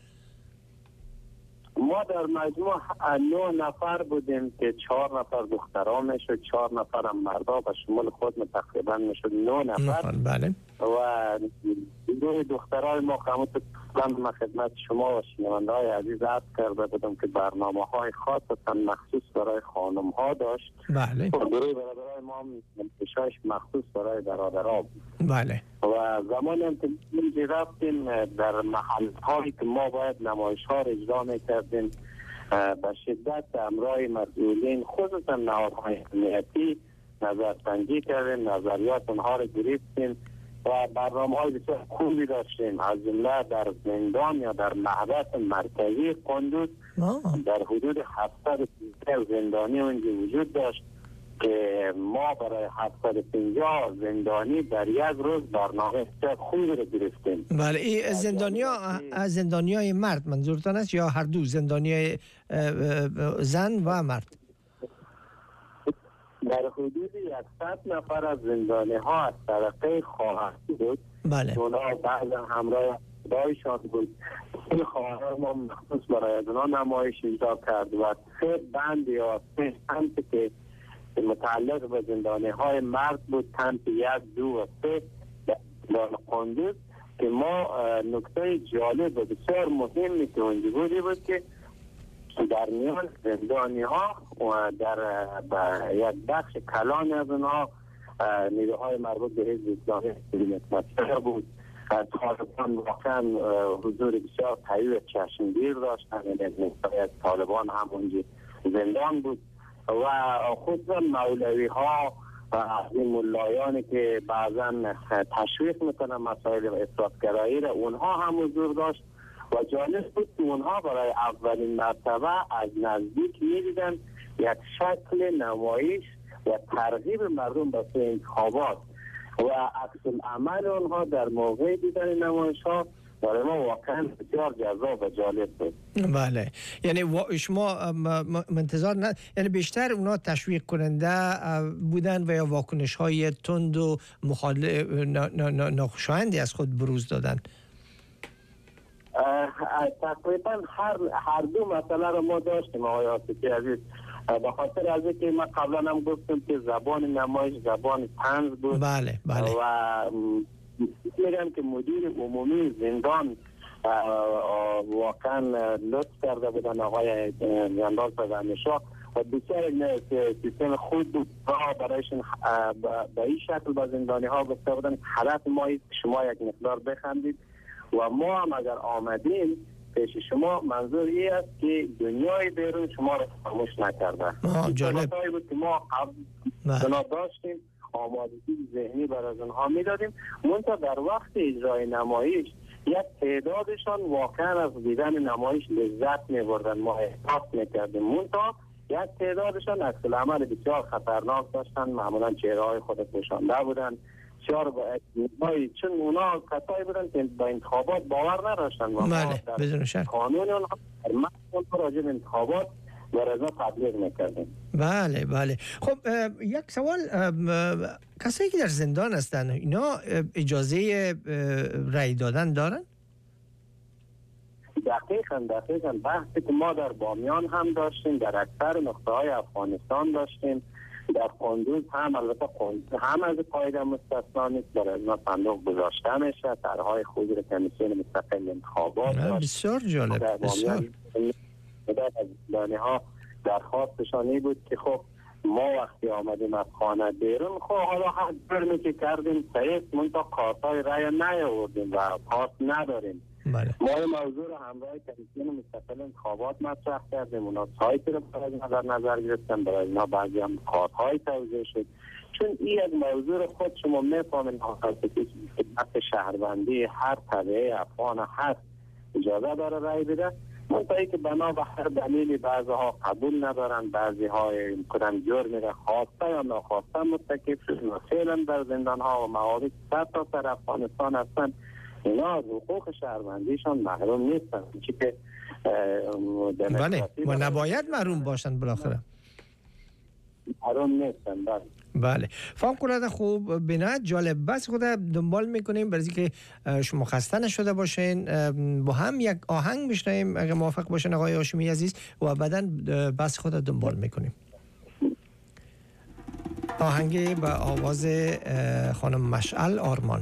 ما در مجموع نه نفر بودیم که چهار نفر دخترها میشد، چهار نفر هم مردا و شمول خود تقریبا میشد نه نفر. بله. و گروه دخترهای ما قامت من خدمت شما و شنونده‌های عزیز عرض کرده بودم که برنامه‌های خاصا مخصوص برای خانم ها داشت. بله. گروه برادرای ما منتشاش مخصوص برای برادرها بود. بله. و زمانی هم که رفتیم در محل‌هایی که ما باید نمایش‌ها را اجرا می‌کردیم به شدت همراه مسئولین خصوصا نهادهای امنیتی نظرسنجی کردیم، نظریات اونها را گرفتیم و برنامه‌های بسیار خوبی داشتیم، از جمله در زندان یا در محبس مرکزی قندوز در حدود هفتصد زندانی اونجا وجود داشت که ما برای هفتصد و پنجاه زندانی در یک روز برنامه خوبی رو گرفتیم. بله، این زندانیا از زندانیای مرد منظورتان است یا هر دو، زندانیای زن و مرد؟ در حدود صد نفر از زندانی ها از طرفه خواهران بود. بله. اونا بعضا همراه دایشان بود. این خواهر ما مخصوص برای از اونا نمایش اجرا کرد و سه بند یا سه سمت که متعلق به زندانی های مرد بود، سمت یک، دو و سه در قندوز، که ما نکته جالب و بسیار مهمی که اونجا بودی بود که در میان زندانی ها و در یک بخش کلان از اونها نیروهای مربوط به حزب اسلامی متمثل بود. طالبان واقعا حضور بسیار قوی و چشمگیر داشتن، یعنی طالبان هم اونجا زندان بود و خصوصا مولوی ها و این ملایانی که بعضا تشویق میکنن مسائل افراطگرایی را، اونها هم حضور داشت و جالب بود که اونها برای اولین مرتبه از نزدیک میدیدن یک شکل نمایش و ترغیب مردم به انتخابات و عکس العمل اونها در موقع دیدن نمایش ها برای ما واقعا بسیار جذاب و جالب بود. بله، یعنی شما منتظر نه، یعنی بیشتر اونا تشویق کننده بودن و یا واکنش های تند و مخالف ناخوشایندی از خود بروز دادن؟ تقریبا هر هر دو مسئله رو ما داشتیم آقای آصفی عزیز، به خاطر از اینکه ما قبلا هم گفتم که زبان نمایش زبان طنز بود. بله بله. و میگم که مدیر عمومی زندان واقعا لطف کرده بودن آقای جنرال پزنشاه و بسیار سیستم خود بود برایشون به این شکل با زندانی ها گفته بودن که هدف ما شما یک مقدار بخندید و ما هم اگر آمدیم پیش شما منظور این است که دنیای بیرون شما را فراموش نکرده. جالب بود که ما قبل داشتیم، آمادگی ذهنی بر از اونها میدادیم، منتها در وقت اجرای نمایش یک تعدادشان واقعا از دیدن نمایش لذت میبردن، ما احساس میکردیم، منتها یک تعدادشان عکس العمل بسیار خطرناک داشتن، معمولا چهره های خود پوشانده بودن، بسیار با چون اونا کسایی بودن که با انتخابات باور نداشتن. بله بدون شک قانون اونها اونها راجع به انتخابات در ازا تبلیغ میکردیم. بله بله. خب یک سوال، کسایی که در زندان هستن اینا اجازه رأی دادن دارن؟ دقیقاً دقیقاً بحثی که ما در بامیان هم داشتیم، در اکثر نقطه های افغانستان داشتیم، در قندوز هم، البته قندوز هم از قاعده مستثنا نیست، برای از صندوق گذاشته میشه، طرحهای خوبی رو کمیسیون مستقل انتخابات داشت. بسیار جالب. بسیار در از زندانی ها درخواستشانی بود که خب ما وقتی آمدیم از خانه بیرون، خب حالا هر جرمی که کردیم صحیح، منتها کارتای رای نیاوردیم و پاس نداریم. بله. ما این موضوع رو همراه کمیسیون مستقل انتخابات مطرح کردیم، اونا سایت رو برای نظر نظر گرفتن، برای اینا بعضی هم کارت‌های توزیع شد، چون این یک موضوع رو خود شما میفهمین که بحث شهروندی هر طبعه افغان هست اجازه داره رای بده، منطقی که بنا به هر دلیلی بعضی ها قبول ندارن، بعضی های کدام جور میره خواسته یا ناخواسته مرتکب شدن و فعلا در زندان ها و مواردی صد تا سر افغانستان هستن، اینا از حقوق شهروندیشان محروم نیستن، چی که بله و نباید محروم باشن بالاخره. محروم نیستن. بله بله. فوق‌العاده خوب، بنایت جالب. بس خود دنبال میکنیم برای که شما خسته نشده باشین، با هم یک آهنگ بشنویم اگه موافق باشین آقای هاشمی عزیز و بعداً بس خود دنبال میکنیم. آهنگ با آواز خانم مشعل آرمان.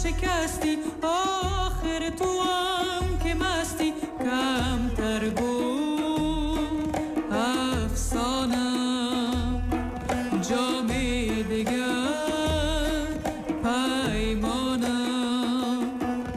شکستی آخر تو هم که مستی کم ترگو افسانم جام دیگر پیمانم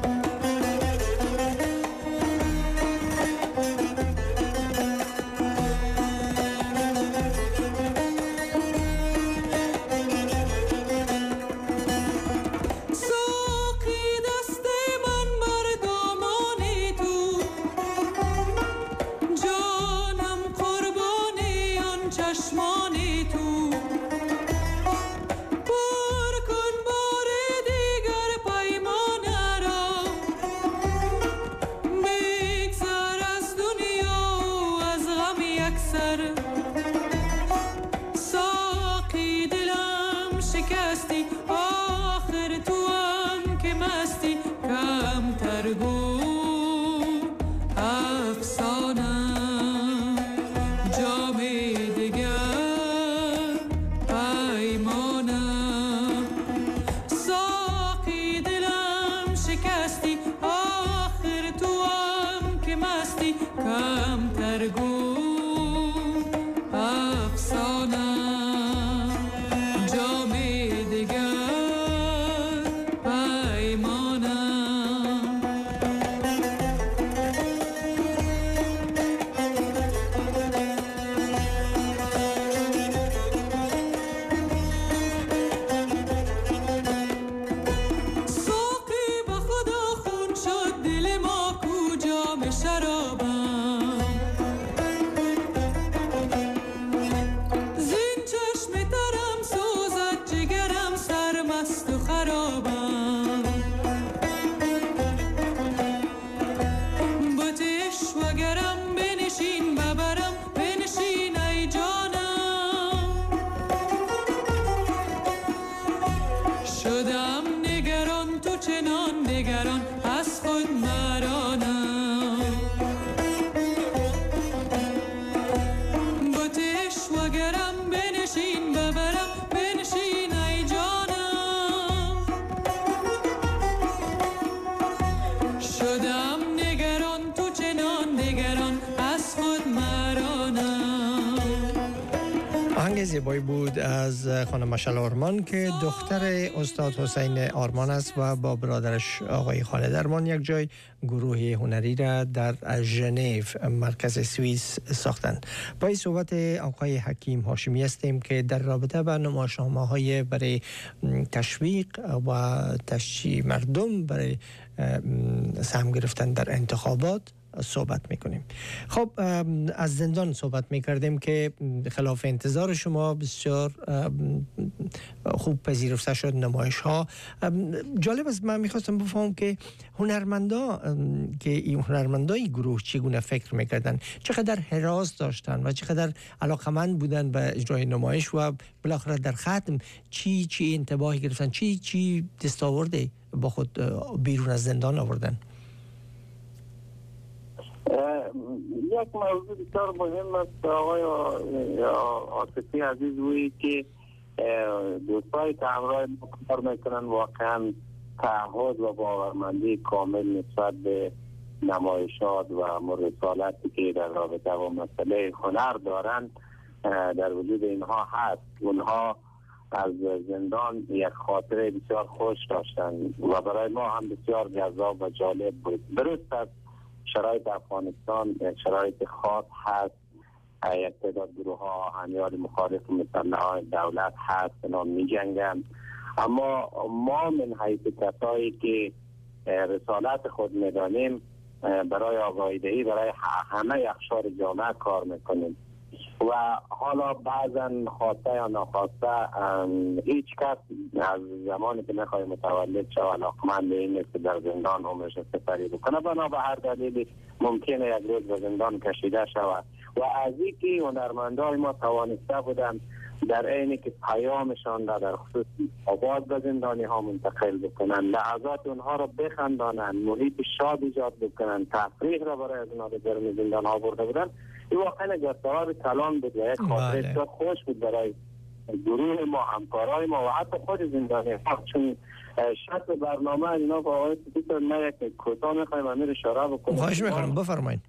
زیبایی بود از خانم مشعل آرمان که دختر استاد حسین آرمان است و با برادرش آقای خالد آرمان یک جای گروه هنری را در ژنو مرکز سوئیس ساختند. با این صحبت آقای حکیم هاشمی هستیم که در رابطه با نمایشنامه‌های برای تشویق و تشجیع مردم برای سهم گرفتن در انتخابات صحبت میکنیم. خب از زندان صحبت میکردیم که خلاف انتظار شما بسیار خوب پذیرفته شد نمایش ها. جالب است، من میخواستم بفهمم که هنرمندا که این هنرمندای گروه چگونه فکر میکردن، چقدر حراس داشتن و چقدر علاقمند بودن به اجرای نمایش و بالاخره در ختم چی چی انتباهی گرفتن، چی چی دستاورده با خود بیرون از زندان آوردن. یک موضوع بسیار مهم است آقای عاطفی عزیز وی که دوستای که همراه ما کار میکنن واقعا تعهد و باورمندی کامل نسبت به نمایشات و رسالتی که در رابطه با مسئله هنر دارن در وجود اینها هست. اونها از زندان یک خاطره بسیار خوش داشتن و برای ما هم بسیار جذاب و جالب بود. درست است شرایط افغانستان یک شرایط خاص هست، یک تعداد گروه ها آهنیار مخالف مسلح دولت هست، اینا می جنگن، اما ما من حیث کسایی که رسالت خود میدانیم برای آگاهی دهی برای همه اقشار جامعه کار میکنیم و حالا بعضا خواسته یا ناخواسته هیچ کس از زمانی که میخوای متولد شو علاقمند این نیست که در زندان عمرش سپری بکنه، بنا به هر دلیلی ممکنه یک روز به زندان کشیده شود و از اینکه هنرمندای ما توانسته بودن در عینی که پیامشان را در خصوص آواز به زندانی ها منتقل بکنن، لحظات اونها را بخندانن، محیط شاد ایجاد بکنن، تفریح را برای از اونها به درون زندان ها برده بودن. این واقعا جستار کلام بود و یک خاطره بسیار خوش بود برای گروه ما، همکارای ما و حتی خود زندانی ها، چون شکل برنامه اینا با آقای سپیکر من یک کوتاه میخوایم امیر اشاره بکنم. خواهش میکنم بفرمایید.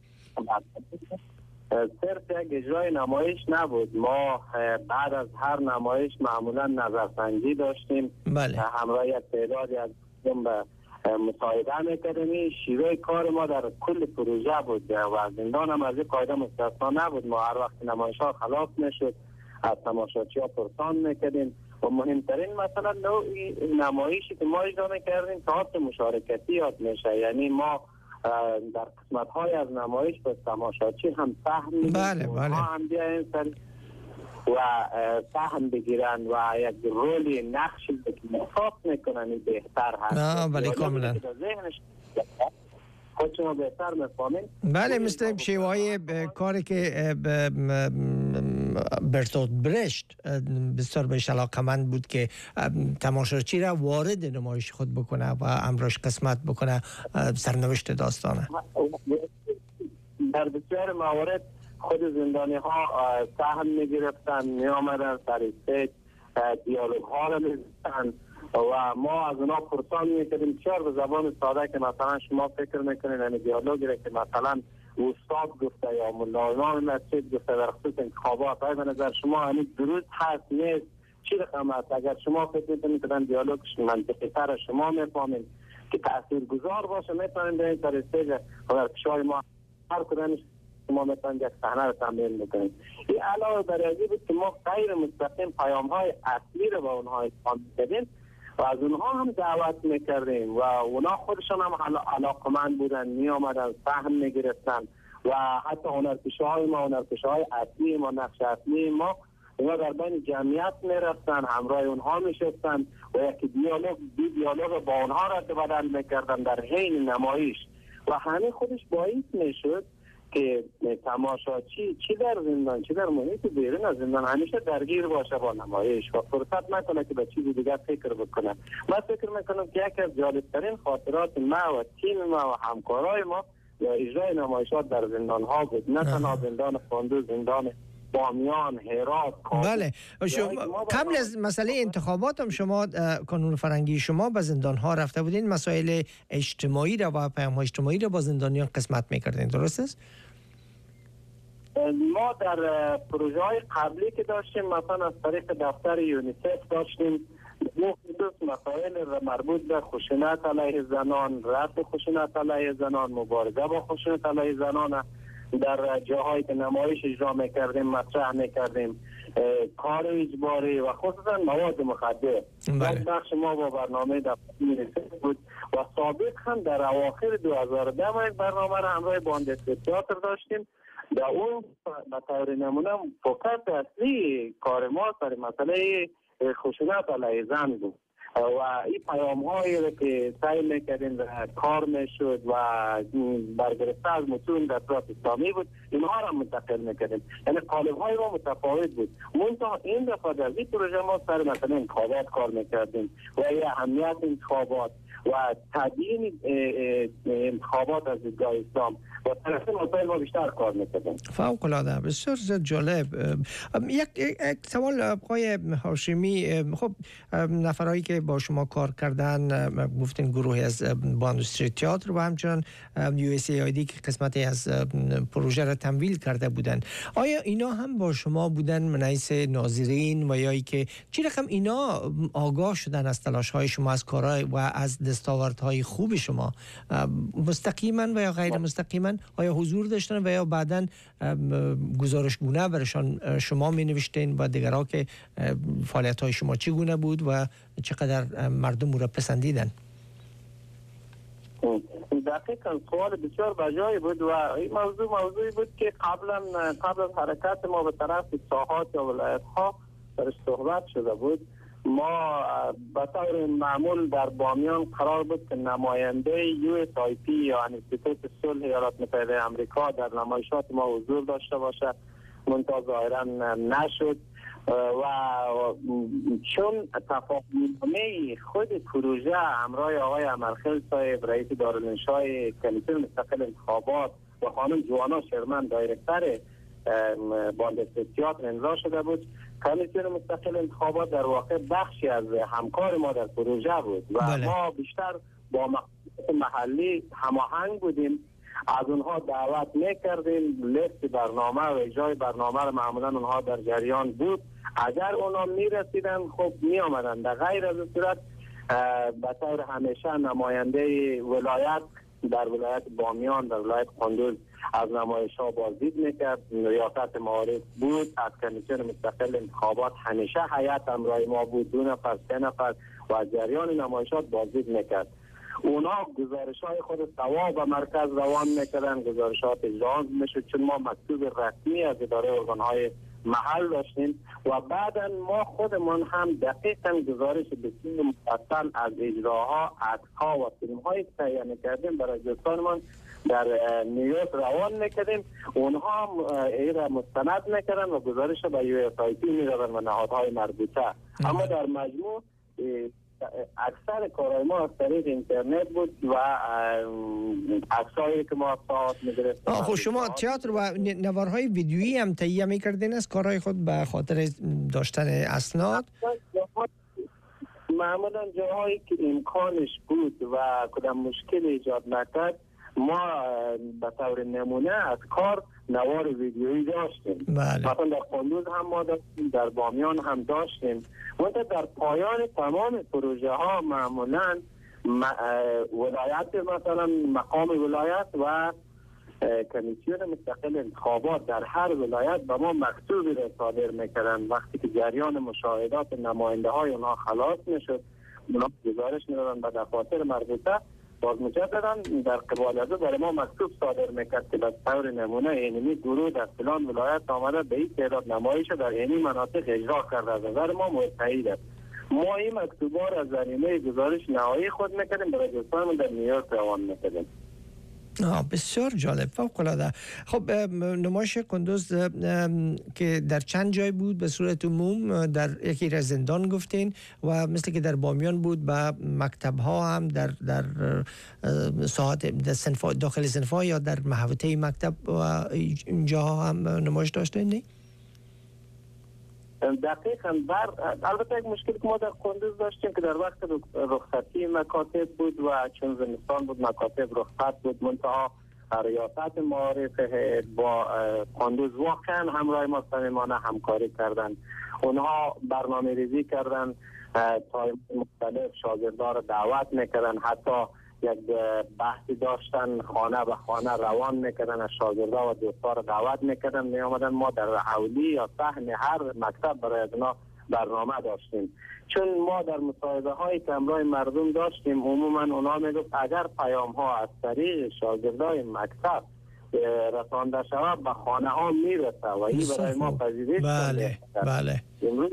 صرف یک اجرای نمایش نبود، ما بعد از هر نمایش معمولا نظرسنجی داشتیم. بله. همراه یک تعدادی از به مصاحبه میکردیم. شیوه کار ما در کل پروژه بود و زندان هم از این قاعده مستثنا نبود. ما هر وقت نمایش ها خلاص میشد از تماشاچی ها پرسان میکردیم و مهمترین مثلا نوعی نمایشی که ما اجرا میکردیم تئاتر مشارکتی یاد میشه، یعنی ما در قسمت های از نمایش به تماشاچی هم سهم میدیم. بله بله. هم بیاین و سهم بگیرن و یک رولی نقشی که محساس میکنن بهتر هست. نه بله کاملا. خود شما بهتر میفهمین. بله مثل شیوهای کاری که برتولت برشت بسیار بهش علاقه‌مند بود که تماشاچی را وارد نمایش خود بکنه و امراش قسمت بکنه سرنوشت داستانه. در بسیار موارد خود زندانی ها سهم می گرفتن، می آمدن سر استیج دیالوگ ها را می گفتن و ما از اونا پرسان می کردیم چرا به زبان ساده که مثلا شما فکر میکنین این دیالوگی را که مثلا استاد گفته یا مولانا مسجد گفته در خصوص انتخابات های به نظر شما همین درست هست نیست، چی رقم است؟ اگر شما فکر میکنین که دیالوگش منطقی تر شما میفهمین که تاثیرگذار باشه میتونین به این سر استیج و در پیشای ما هر کدامش ما مثلا یک صحنه رو تمرین میکنیم. این علاوه بر این بود که ما غیر مستقیم پیام های اصلی رو با اونها افهام میکردیم و از اونها هم دعوت میکردیم و اونا خودشان هم علاقمند بودن، می آمدن سهم میگرفتن و حتی هنرپیشه های ما هنرپیشه های اصلی ما نقش اصلی ما اونا در بین جمعیت میرفتن، همراه اونها میشستن و یک دیالوگ بی دیالوگ با اونها رد و بدل میکردن در حین نمایش و همین خودش باعث میشد که تماشاچی چی در زندان چی در محیط بیرون از زندان همیشه درگیر باشه با نمایش و فرصت نکنه که به چیزی دیگر فکر بکنه. من فکر میکنم که یکی از جالبترین خاطرات ما و تیم ما و همکارای ما یا اجرای نمایشات در زندان ها بود، نه تنها زندان خاندو، زندان بامیان، هرات. بله قبل از مسئله انتخابات هم شما کانون فرنگی شما به زندان ها رفته بودین، مسائل اجتماعی را و پیام اجتماعی را با زندانیان قسمت میکردین، درست است؟ ما در پروژه های قبلی که داشتیم مثلا از طریق دفتر یونیسف داشتیم مخصوص مسائل مربوط به خشونت علیه زنان، رفع خشونت علیه زنان، مبارزه با خشونت علیه زنان در جاهایی که نمایش اجرا میکردیم مطرح میکردیم، کار اجباری و خصوصا مواد مخدر. یک بخش ما با برنامه دفتر یونیسف بود و سابق هم در اواخر دو هزار و ده ما یک برنامه را همراه باندستی تئاتر داشتیم. در اون به طور نمونه فوکس اصلی کار ما سر مسئله خشونت علیه زن بود و این پیام هایی که سعی میکردیم کار میشد و برگرفته از متون در اطراف اسلامی بود اینها را منتقل میکردیم، یعنی قالب های ما متفاوت بود. منتها این دفعه در این پروژه ما سر مثلا انتخابات کار میکردیم و اهمیت انتخابات و تدین انتخابات از دیدگاه اسلام و طرف مسائل ما بیشتر کار میکردیم. فوق العاده، بسیار جالب. یک یک سوال آقای هاشمی، خب نفرایی که با شما کار کردن گفتین گروهی از باندستی تئاتر و همچنان یو اس ای آی دی که قسمتی از پروژه را تمویل کرده بودند، آیا اینا هم با شما بودن من حیث ناظرین و یا ای که چی رقم اینا آگاه شدن از تلاش های شما، از کارهای و از دستاوردهای خوب شما مستقیما و یا غیر مستقیما آیا حضور داشتن و یا بعداً گزارشگونه برشان شما می نوشتین و دیگرها که فعالیت های شما چگونه بود و چقدر مردم او را پسندیدن؟ دقیقاً سوال بسیار بجایی بود و این موضوع موضوعی بود که قبلا قبل از حرکت ما به طرف ساحات یا ولایت ها درش صحبت شده بود. ما به طور معمول در بامیان قرار بود که نماینده یو اس آی پی یا انستیتوت صلح ایالات متحده آمریکا در نمایشات ما حضور داشته باشه، منتها ظاهرا نشد و چون تفاهم‌نامه خود پروژه همراه آقای امرخیل صاحب رئیس دارالانشاء کمیته مستقل انتخابات و خانم جوانا شرمن دایرکتر باندستی تئاتر امضا شده بود، کمیسیون مستقل انتخابات در واقع بخشی از همکار ما در پروژه بود و بله. ما بیشتر با مقامات محلی هماهنگ بودیم، از اونها دعوت میکردیم، لیست برنامه و اجرای برنامه رو معمولا اونها در جریان بود. اگر اونها میرسیدن خب می آمدن، در غیر از صورت به طور همیشه نماینده ولایت در ولایت بامیان، در ولایت کندوز از نمایش ها بازدید میکرد، ریاست معارف بود، از کمیسیون مستقل انتخابات همیشه هیئت همراه ما بود، دو نفر سه نفر و از جریان نمایشات بازدید میکرد. اونا گزارش های خود سوا به مرکز روان میکردن، گزارشات اجرا میشد، چون ما مکتوب رسمی از اداره ارگان های محل داشتیم و بعدا ما خودمون هم دقیقا گزارش بسیار مفصل از اجراها، عکس‌ها و فیلم‌های تهیه می‌کردیم برای دوستانمان در نیویورک روان می‌کردیم. اونها هم این مستند می‌کردن و گزارش به یو اس آی پی می‌دادن و نهادهای مربوطه. اما در مجموع اکثر کارهای ما از طریق اینترنت بود و عکسایی که ما ساعت می‌گرفتیم. خب شما تئاتر و نوارهای ویدیویی هم تهیه می‌کردین از کارهای خود به خاطر داشتن اسناد؟ معمولا جاهایی که امکانش بود و کدام مشکل ایجاد نکرد ما به طور نمونه از کار نوار ویدیویی داشتیم. بله. مثلا در کندوز هم ما داشتیم، در بامیان هم داشتیم. منتها در پایان تمام پروژه ها معمولا ولایت، مثلا مقام ولایت و کمیسیون مستقل انتخابات در هر ولایت به ما مکتوبی را صادر میکردن. وقتی که جریان مشاهدات نماینده های اونها خلاص میشد، اونها گزارش میدادن به دفاتر مربوطه، باز مجددا در قبال از برای ما مکتوب صادر میکرد که به طور نمونه اینمی گروه در فلان ولایت آمده به این تعداد نمایش در اینی مناطق اجرا کرده، از نظر ما متأید است. ما این مکتوبا را در زمینه گزارش نهایی خود میکردیم، برای دوستانمون در نیویورک روان میکردیم. آه بسیار جالب، فوق العاده. خب نمایش کندوز که در چند جای بود به صورت عموم؟ در یکی را زندان گفتین و مثل که در بامیان بود به مکتب ها هم در در ساعت داخل صنفا یا در محوطه مکتب و اینجا هم نمایش داشتین؟ نه دقیقاً. بر البته یک مشکل که ما در کندوز داشتیم که در وقت رخصتی مکاتب بود و چون زمستان بود مکاتب رخصت بود، منتها ریاست معارف با کندوز واقعا همراه ما صمیمانه همکاری کردن. اونها برنامه ریزی کردن، تا مختلف شاگردان را دعوت میکردن، حتی یک بحثی داشتن، خانه به خانه روان میکردن، از شاگردان و دوستان را دعوت میکردن، می آمدن. ما در حولی یا صحن هر مکتب برای اونا برنامه داشتیم. چون ما در مصاحبه هایی که همراه مردم داشتیم عموما اونا میگفت اگر پیام ها از طریق شاگردای مکتب رسانده شود به خانه ها میرسه و این برای ما پذیرش بله بله امروز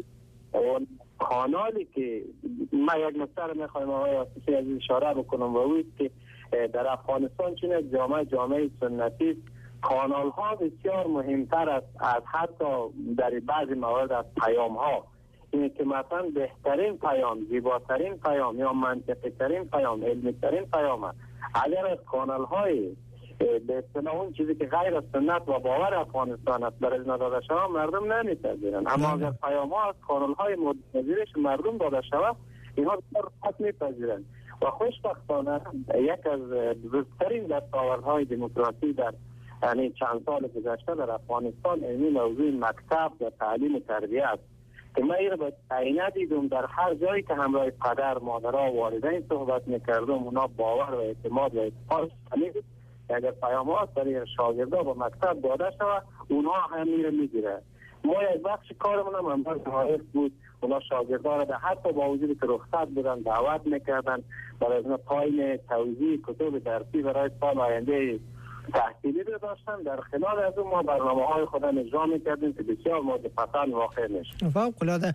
کانالی که ما یک نکته میخوایم آقای آصفی از اشاره بکنم و اوست که در افغانستان چون یک جامعه جامعه سنتی، کانال ها بسیار مهمتر است از حتی در بعضی موارد از پیام ها. اینه که مثلا بهترین پیام، زیباترین پیام یا منطقی ترین پیام، علمی ترین پیام اگر از کانال های به اصطلاح اون چیزی که غیر از سنت و باور افغانستان است برای نداده شود مردم نمیپذیرند، اما اگر پیام ها از کانال های مورد پذیرش مردم داده شود اینها راحت میپذیرند. و خوشبختانه یک از بزرگترین دستاوردهای دموکراسی در یعنی چند سال گذشته در افغانستان این موضوع مکتب و تعلیم و تربیت است که من این رو به عینه دیدم. در هر جایی که همراه پدر، مادرها و والدین صحبت میکردم اونا باور و اعتماد و اتفاق شدید اگر پیام ها برای شاگردا با مکتب داده شود اونها هم میره میگیره. ما یک بخش کارمون هم امروز حائف بود، اونا شاگردا را حتی با وجودی که رخصت بودن دعوت میکردن برای از پایین توزیع کتب درسی برای سال آینده تحصیلی رو داشتن. در خلال از اون ما برنامه های خودم اجرا میکردیم که بسیار مورد پسند واقع میشه. فوق العاده.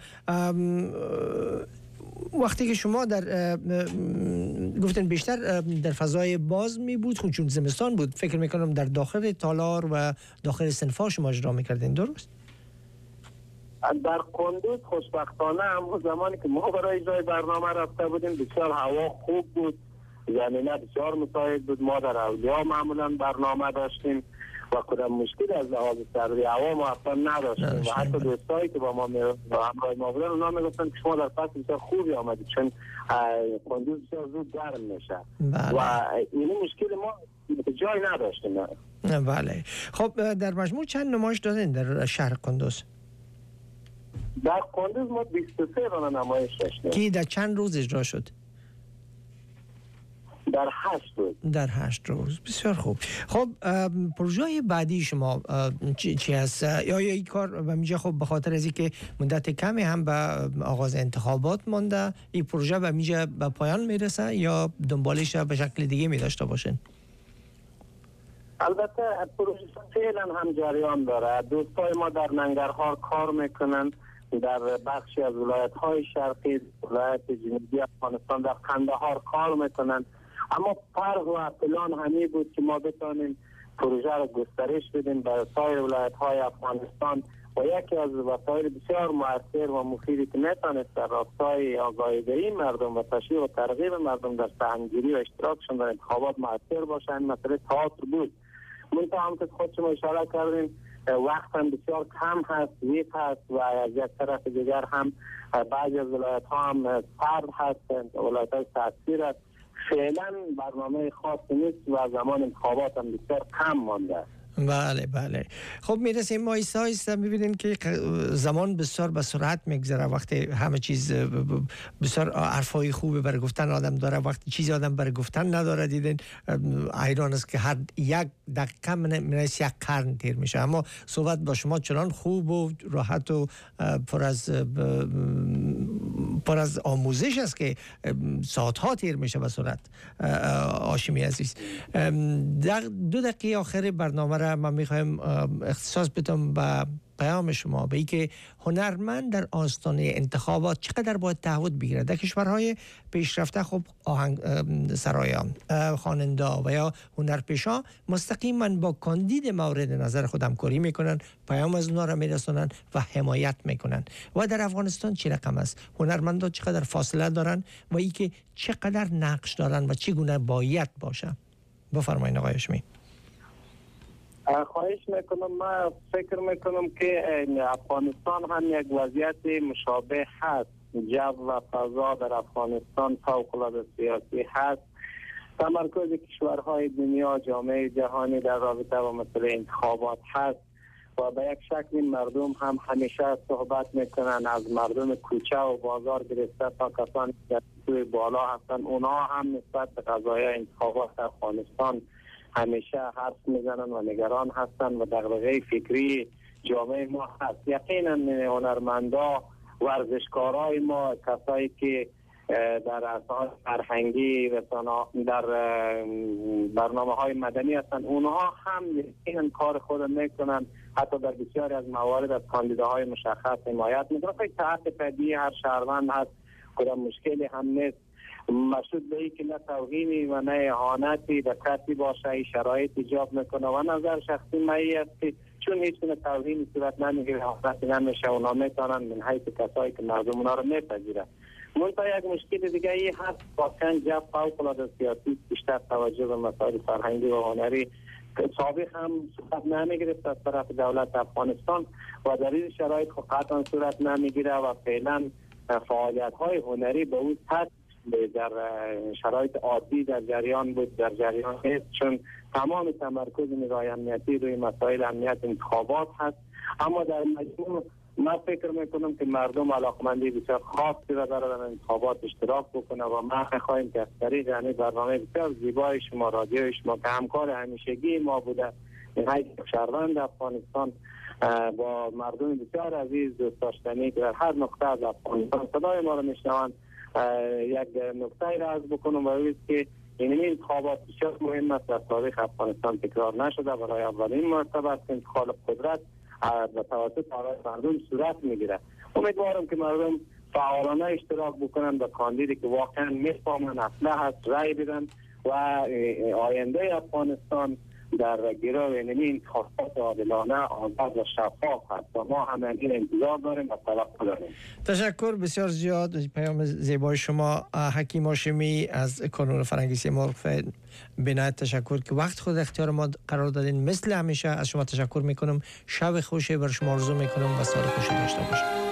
وقتی که شما در گفتن بیشتر در فضای باز می بود، خود چون زمستان بود، فکر میکنم در داخل تالار و داخل صنفا شما اجرا میکردین، درست؟ در کندوز خوشبختانه همون زمانی که ما برای اجرای برنامه رفته بودیم بسیار هوا خوب بود، یعنی نه بسیار مساعد بود. ما در اولیا معمولا برنامه داشتیم و کدام مشکل از لحاظ سردی هوا ما اصلا نداشتیم و حتی دوستایی که با ما همراه ما بودن اونا میگفتن که شما در فصل بسیار خوبی آمدید چون کندوز بسیار زود گرم میشه و این مشکل ما جای نداشتیم. بله. خب در مجموع چند نمایش دادین در شهر کندوز؟ در کندوز ما بیست و سه دانه نمایش داشتیم که در چند روز اجرا شد؟ در هشت روز. در هشت روز. بسیار خوب. خب پروژه بعدی شما چی, چی هست؟ یا این کار و میجا خب به خاطر از اینکه مدت کمی هم به آغاز انتخابات مانده این پروژه به میجا به پایان میرسه یا دنبالش به شکل دیگه می داشته باشین؟ البته پروژه فعلا هم جریان داره. دوستای ما در ننگرهار کار میکنن، در بخشی از ولایت های شرقی، ولایت جنوبی افغانستان در قندهار کار میکنن، اما فرق و پلان همین بود که ما بتانیم پروژه را گسترش بدیم به سایر ولایت های افغانستان و یکی از وسایل بسیار مؤثر و مفیدی که میتونست در راستای آگاهی‌دهی مردم و تشویق و ترغیب مردم در سهمگیری و اشتراکشون در انتخابات مؤثر باشه این مسئله تئاتر بود. منتها هم که خود شما اشاره کردیم وقت هم بسیار کم هست، ویق هست و از یک طرف دیگر هم بعضی از ولایت ها هم سرد هست، ولایت های تاثیر هست. فعلا برنامه خاصی نیست و زمان انتخابات هم بسیار کم مانده است. بله بله. خب میرسیم ما ایسا ایسا میبینیم که زمان بسیار به سرعت میگذره وقتی همه چیز بسیار حرفای خوبه برای گفتن آدم داره، وقتی چیزی آدم برای گفتن نداره دیدین حیران است که هر یک دقیقه من یک قرن تیر میشه، اما صحبت با شما چنان خوب و راحت و پر از پر از آموزش است که ساعتها تیر میشه به سرعت. هاشمی عزیز دو دقیقه آخر برنامه را من میخوایم اختصاص بدم به پیام شما به اینکه هنرمند در آستانه انتخابات چقدر باید تعهد بگیره. در کشورهای پیشرفته خب آهنگ سرایان، خواننده و یا هنرپیشا مستقیما با کاندید مورد نظر خود همکاری میکنن، پیام از اونها را میرسونن و حمایت میکنن. و در افغانستان چه رقم است؟ هنرمندا چقدر فاصله دارن و اینکه چقدر نقش دارن و چگونه باید باشه؟ بفرمایید آقای هاشمی. خواهش میکنم. من فکر میکنم که افغانستان هم یک وضعیت مشابه هست. جو و فضا در افغانستان فوق‌العاده سیاسی هست. تمرکز کشورهای دنیا، جامعه جهانی در رابطه با مسئله انتخابات هست و به یک شکل مردم هم همیشه صحبت میکنن، از مردم کوچه و بازار گرفته تا کسانی که توی بالا هستن، اونا هم نسبت به قضایای انتخابات در افغانستان همیشه حرف میزنن و نگران هستن و دغدغه فکری جامعه ما هست. یقینا هنرمندا، ورزشکارای ما، کسایی که در اساس فرهنگی در برنامه های مدنی هستن، اونها هم یقینا کار خود میکنن، حتی در بسیاری از موارد از کاندیداهای مشخص حمایت میکنن. فکر حق طبیعی هر شهروند هست، کدام مشکلی هم نیست. مشهود به ای که نه توهینی و نه اهانتی به کسی باشه این شرایط ایجاب میکنه و نظر شخصی مایی است که چون هیچ کنه توهینی صورت نمیگیره، اهانتی نمیشه، اونا میتونن من حیث کسایی که مردم اونا رو میپذیره. منتها یک مشکل دیگه ای هست، واقعا جو فوق‌العاده سیاسی بیشتر توجه به مسائل فرهنگی و هنری سابق هم صورت نمیگرفت از طرف دولت افغانستان و در این شرایط قطعا صورت نمیگیره و فعلا فعالیت های هنری به اون سطح در شرایط عادی در جریان بود، در جریان است، چون تمام تمرکز نگاه امنیتی روی مسائل امنیت انتخابات هست. اما در مجموع من فکر میکنم که مردم علاقمندی بسیار خاصی را دارن در انتخابات اشتراک بکنه و ما میخواهیم که از طریق یعنی برنامه بسیار زیبای شما، رادیوی شما که همکار همیشگی ما بوده، این شهروند افغانستان با مردم بسیار عزیز دوست داشتنی که در هر نقطه از افغانستان صدای ما را میشنوند یک نکته را عرض بکنم و این که این انتخابات بسیار مهم است، در تاریخ افغانستان تکرار نشده. برای اولین مرتبه است انتخاب قدرت به توسط آرای مردم صورت میگیره. امیدوارم که مردم فعالانه اشتراک بکنن به کاندیدی که واقعا میفهمن اصلاح هست، رای بدن و آینده افغانستان در گروه یعنی انتخابات عادلانه آزاد و شفاف هست و ما همه این انتظار داریم و توقع داریم. تشکر بسیار زیاد. پیام زیبای شما. حکیم هاشمی از کانون فرنگیسی مرغ بینایت تشکر که وقت خود اختیار ما قرار دادین. مثل همیشه از شما تشکر میکنم. شب خوشی بر شما آرزو میکنم و سال خوشی داشته باشید.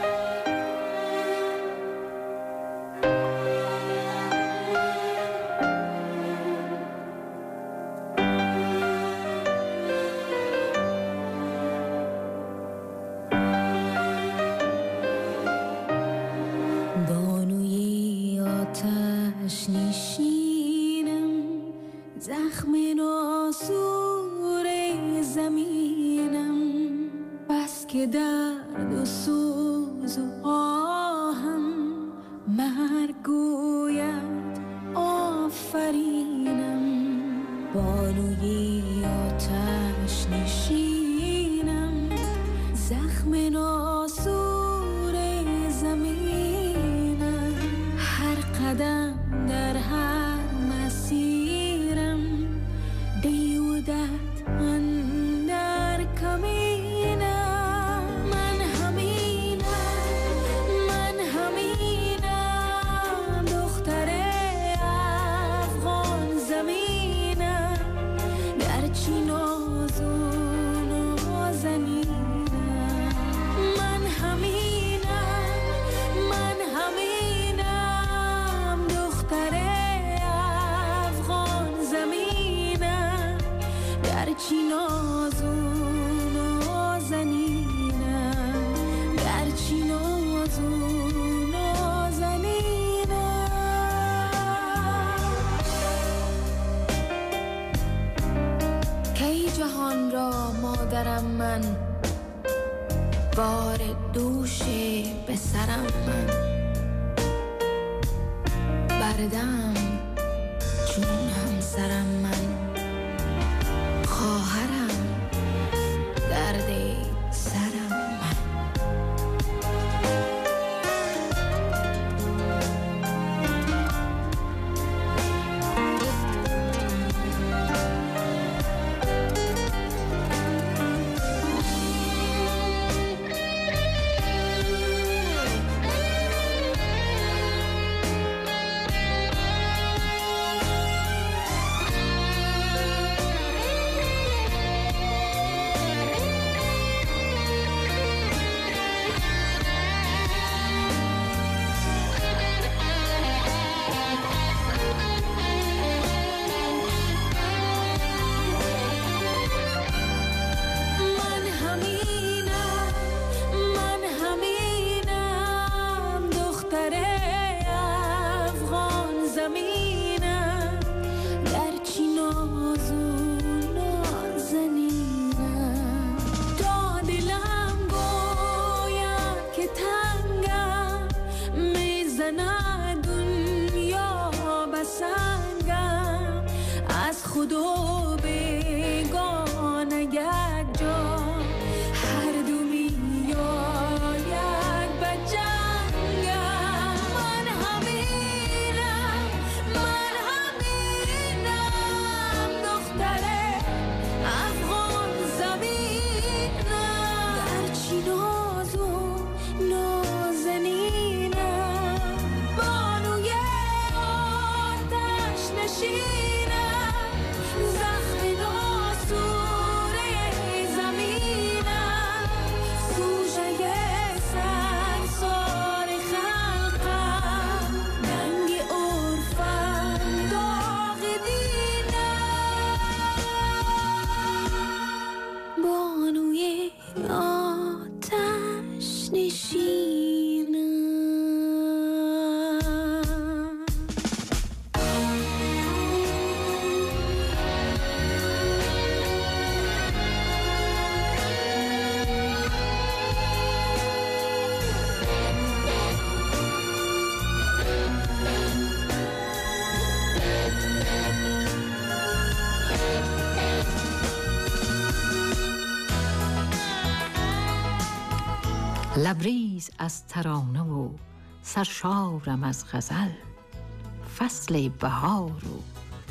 لبریز از ترانه و سرشارم از غزل، فصل بهار و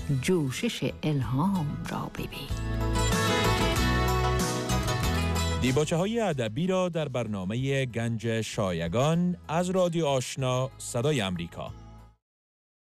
جوشش الهام را ببین. دیباچه های ادبی را در برنامه گنج شایگان از رادیو آشنا صدای امریکا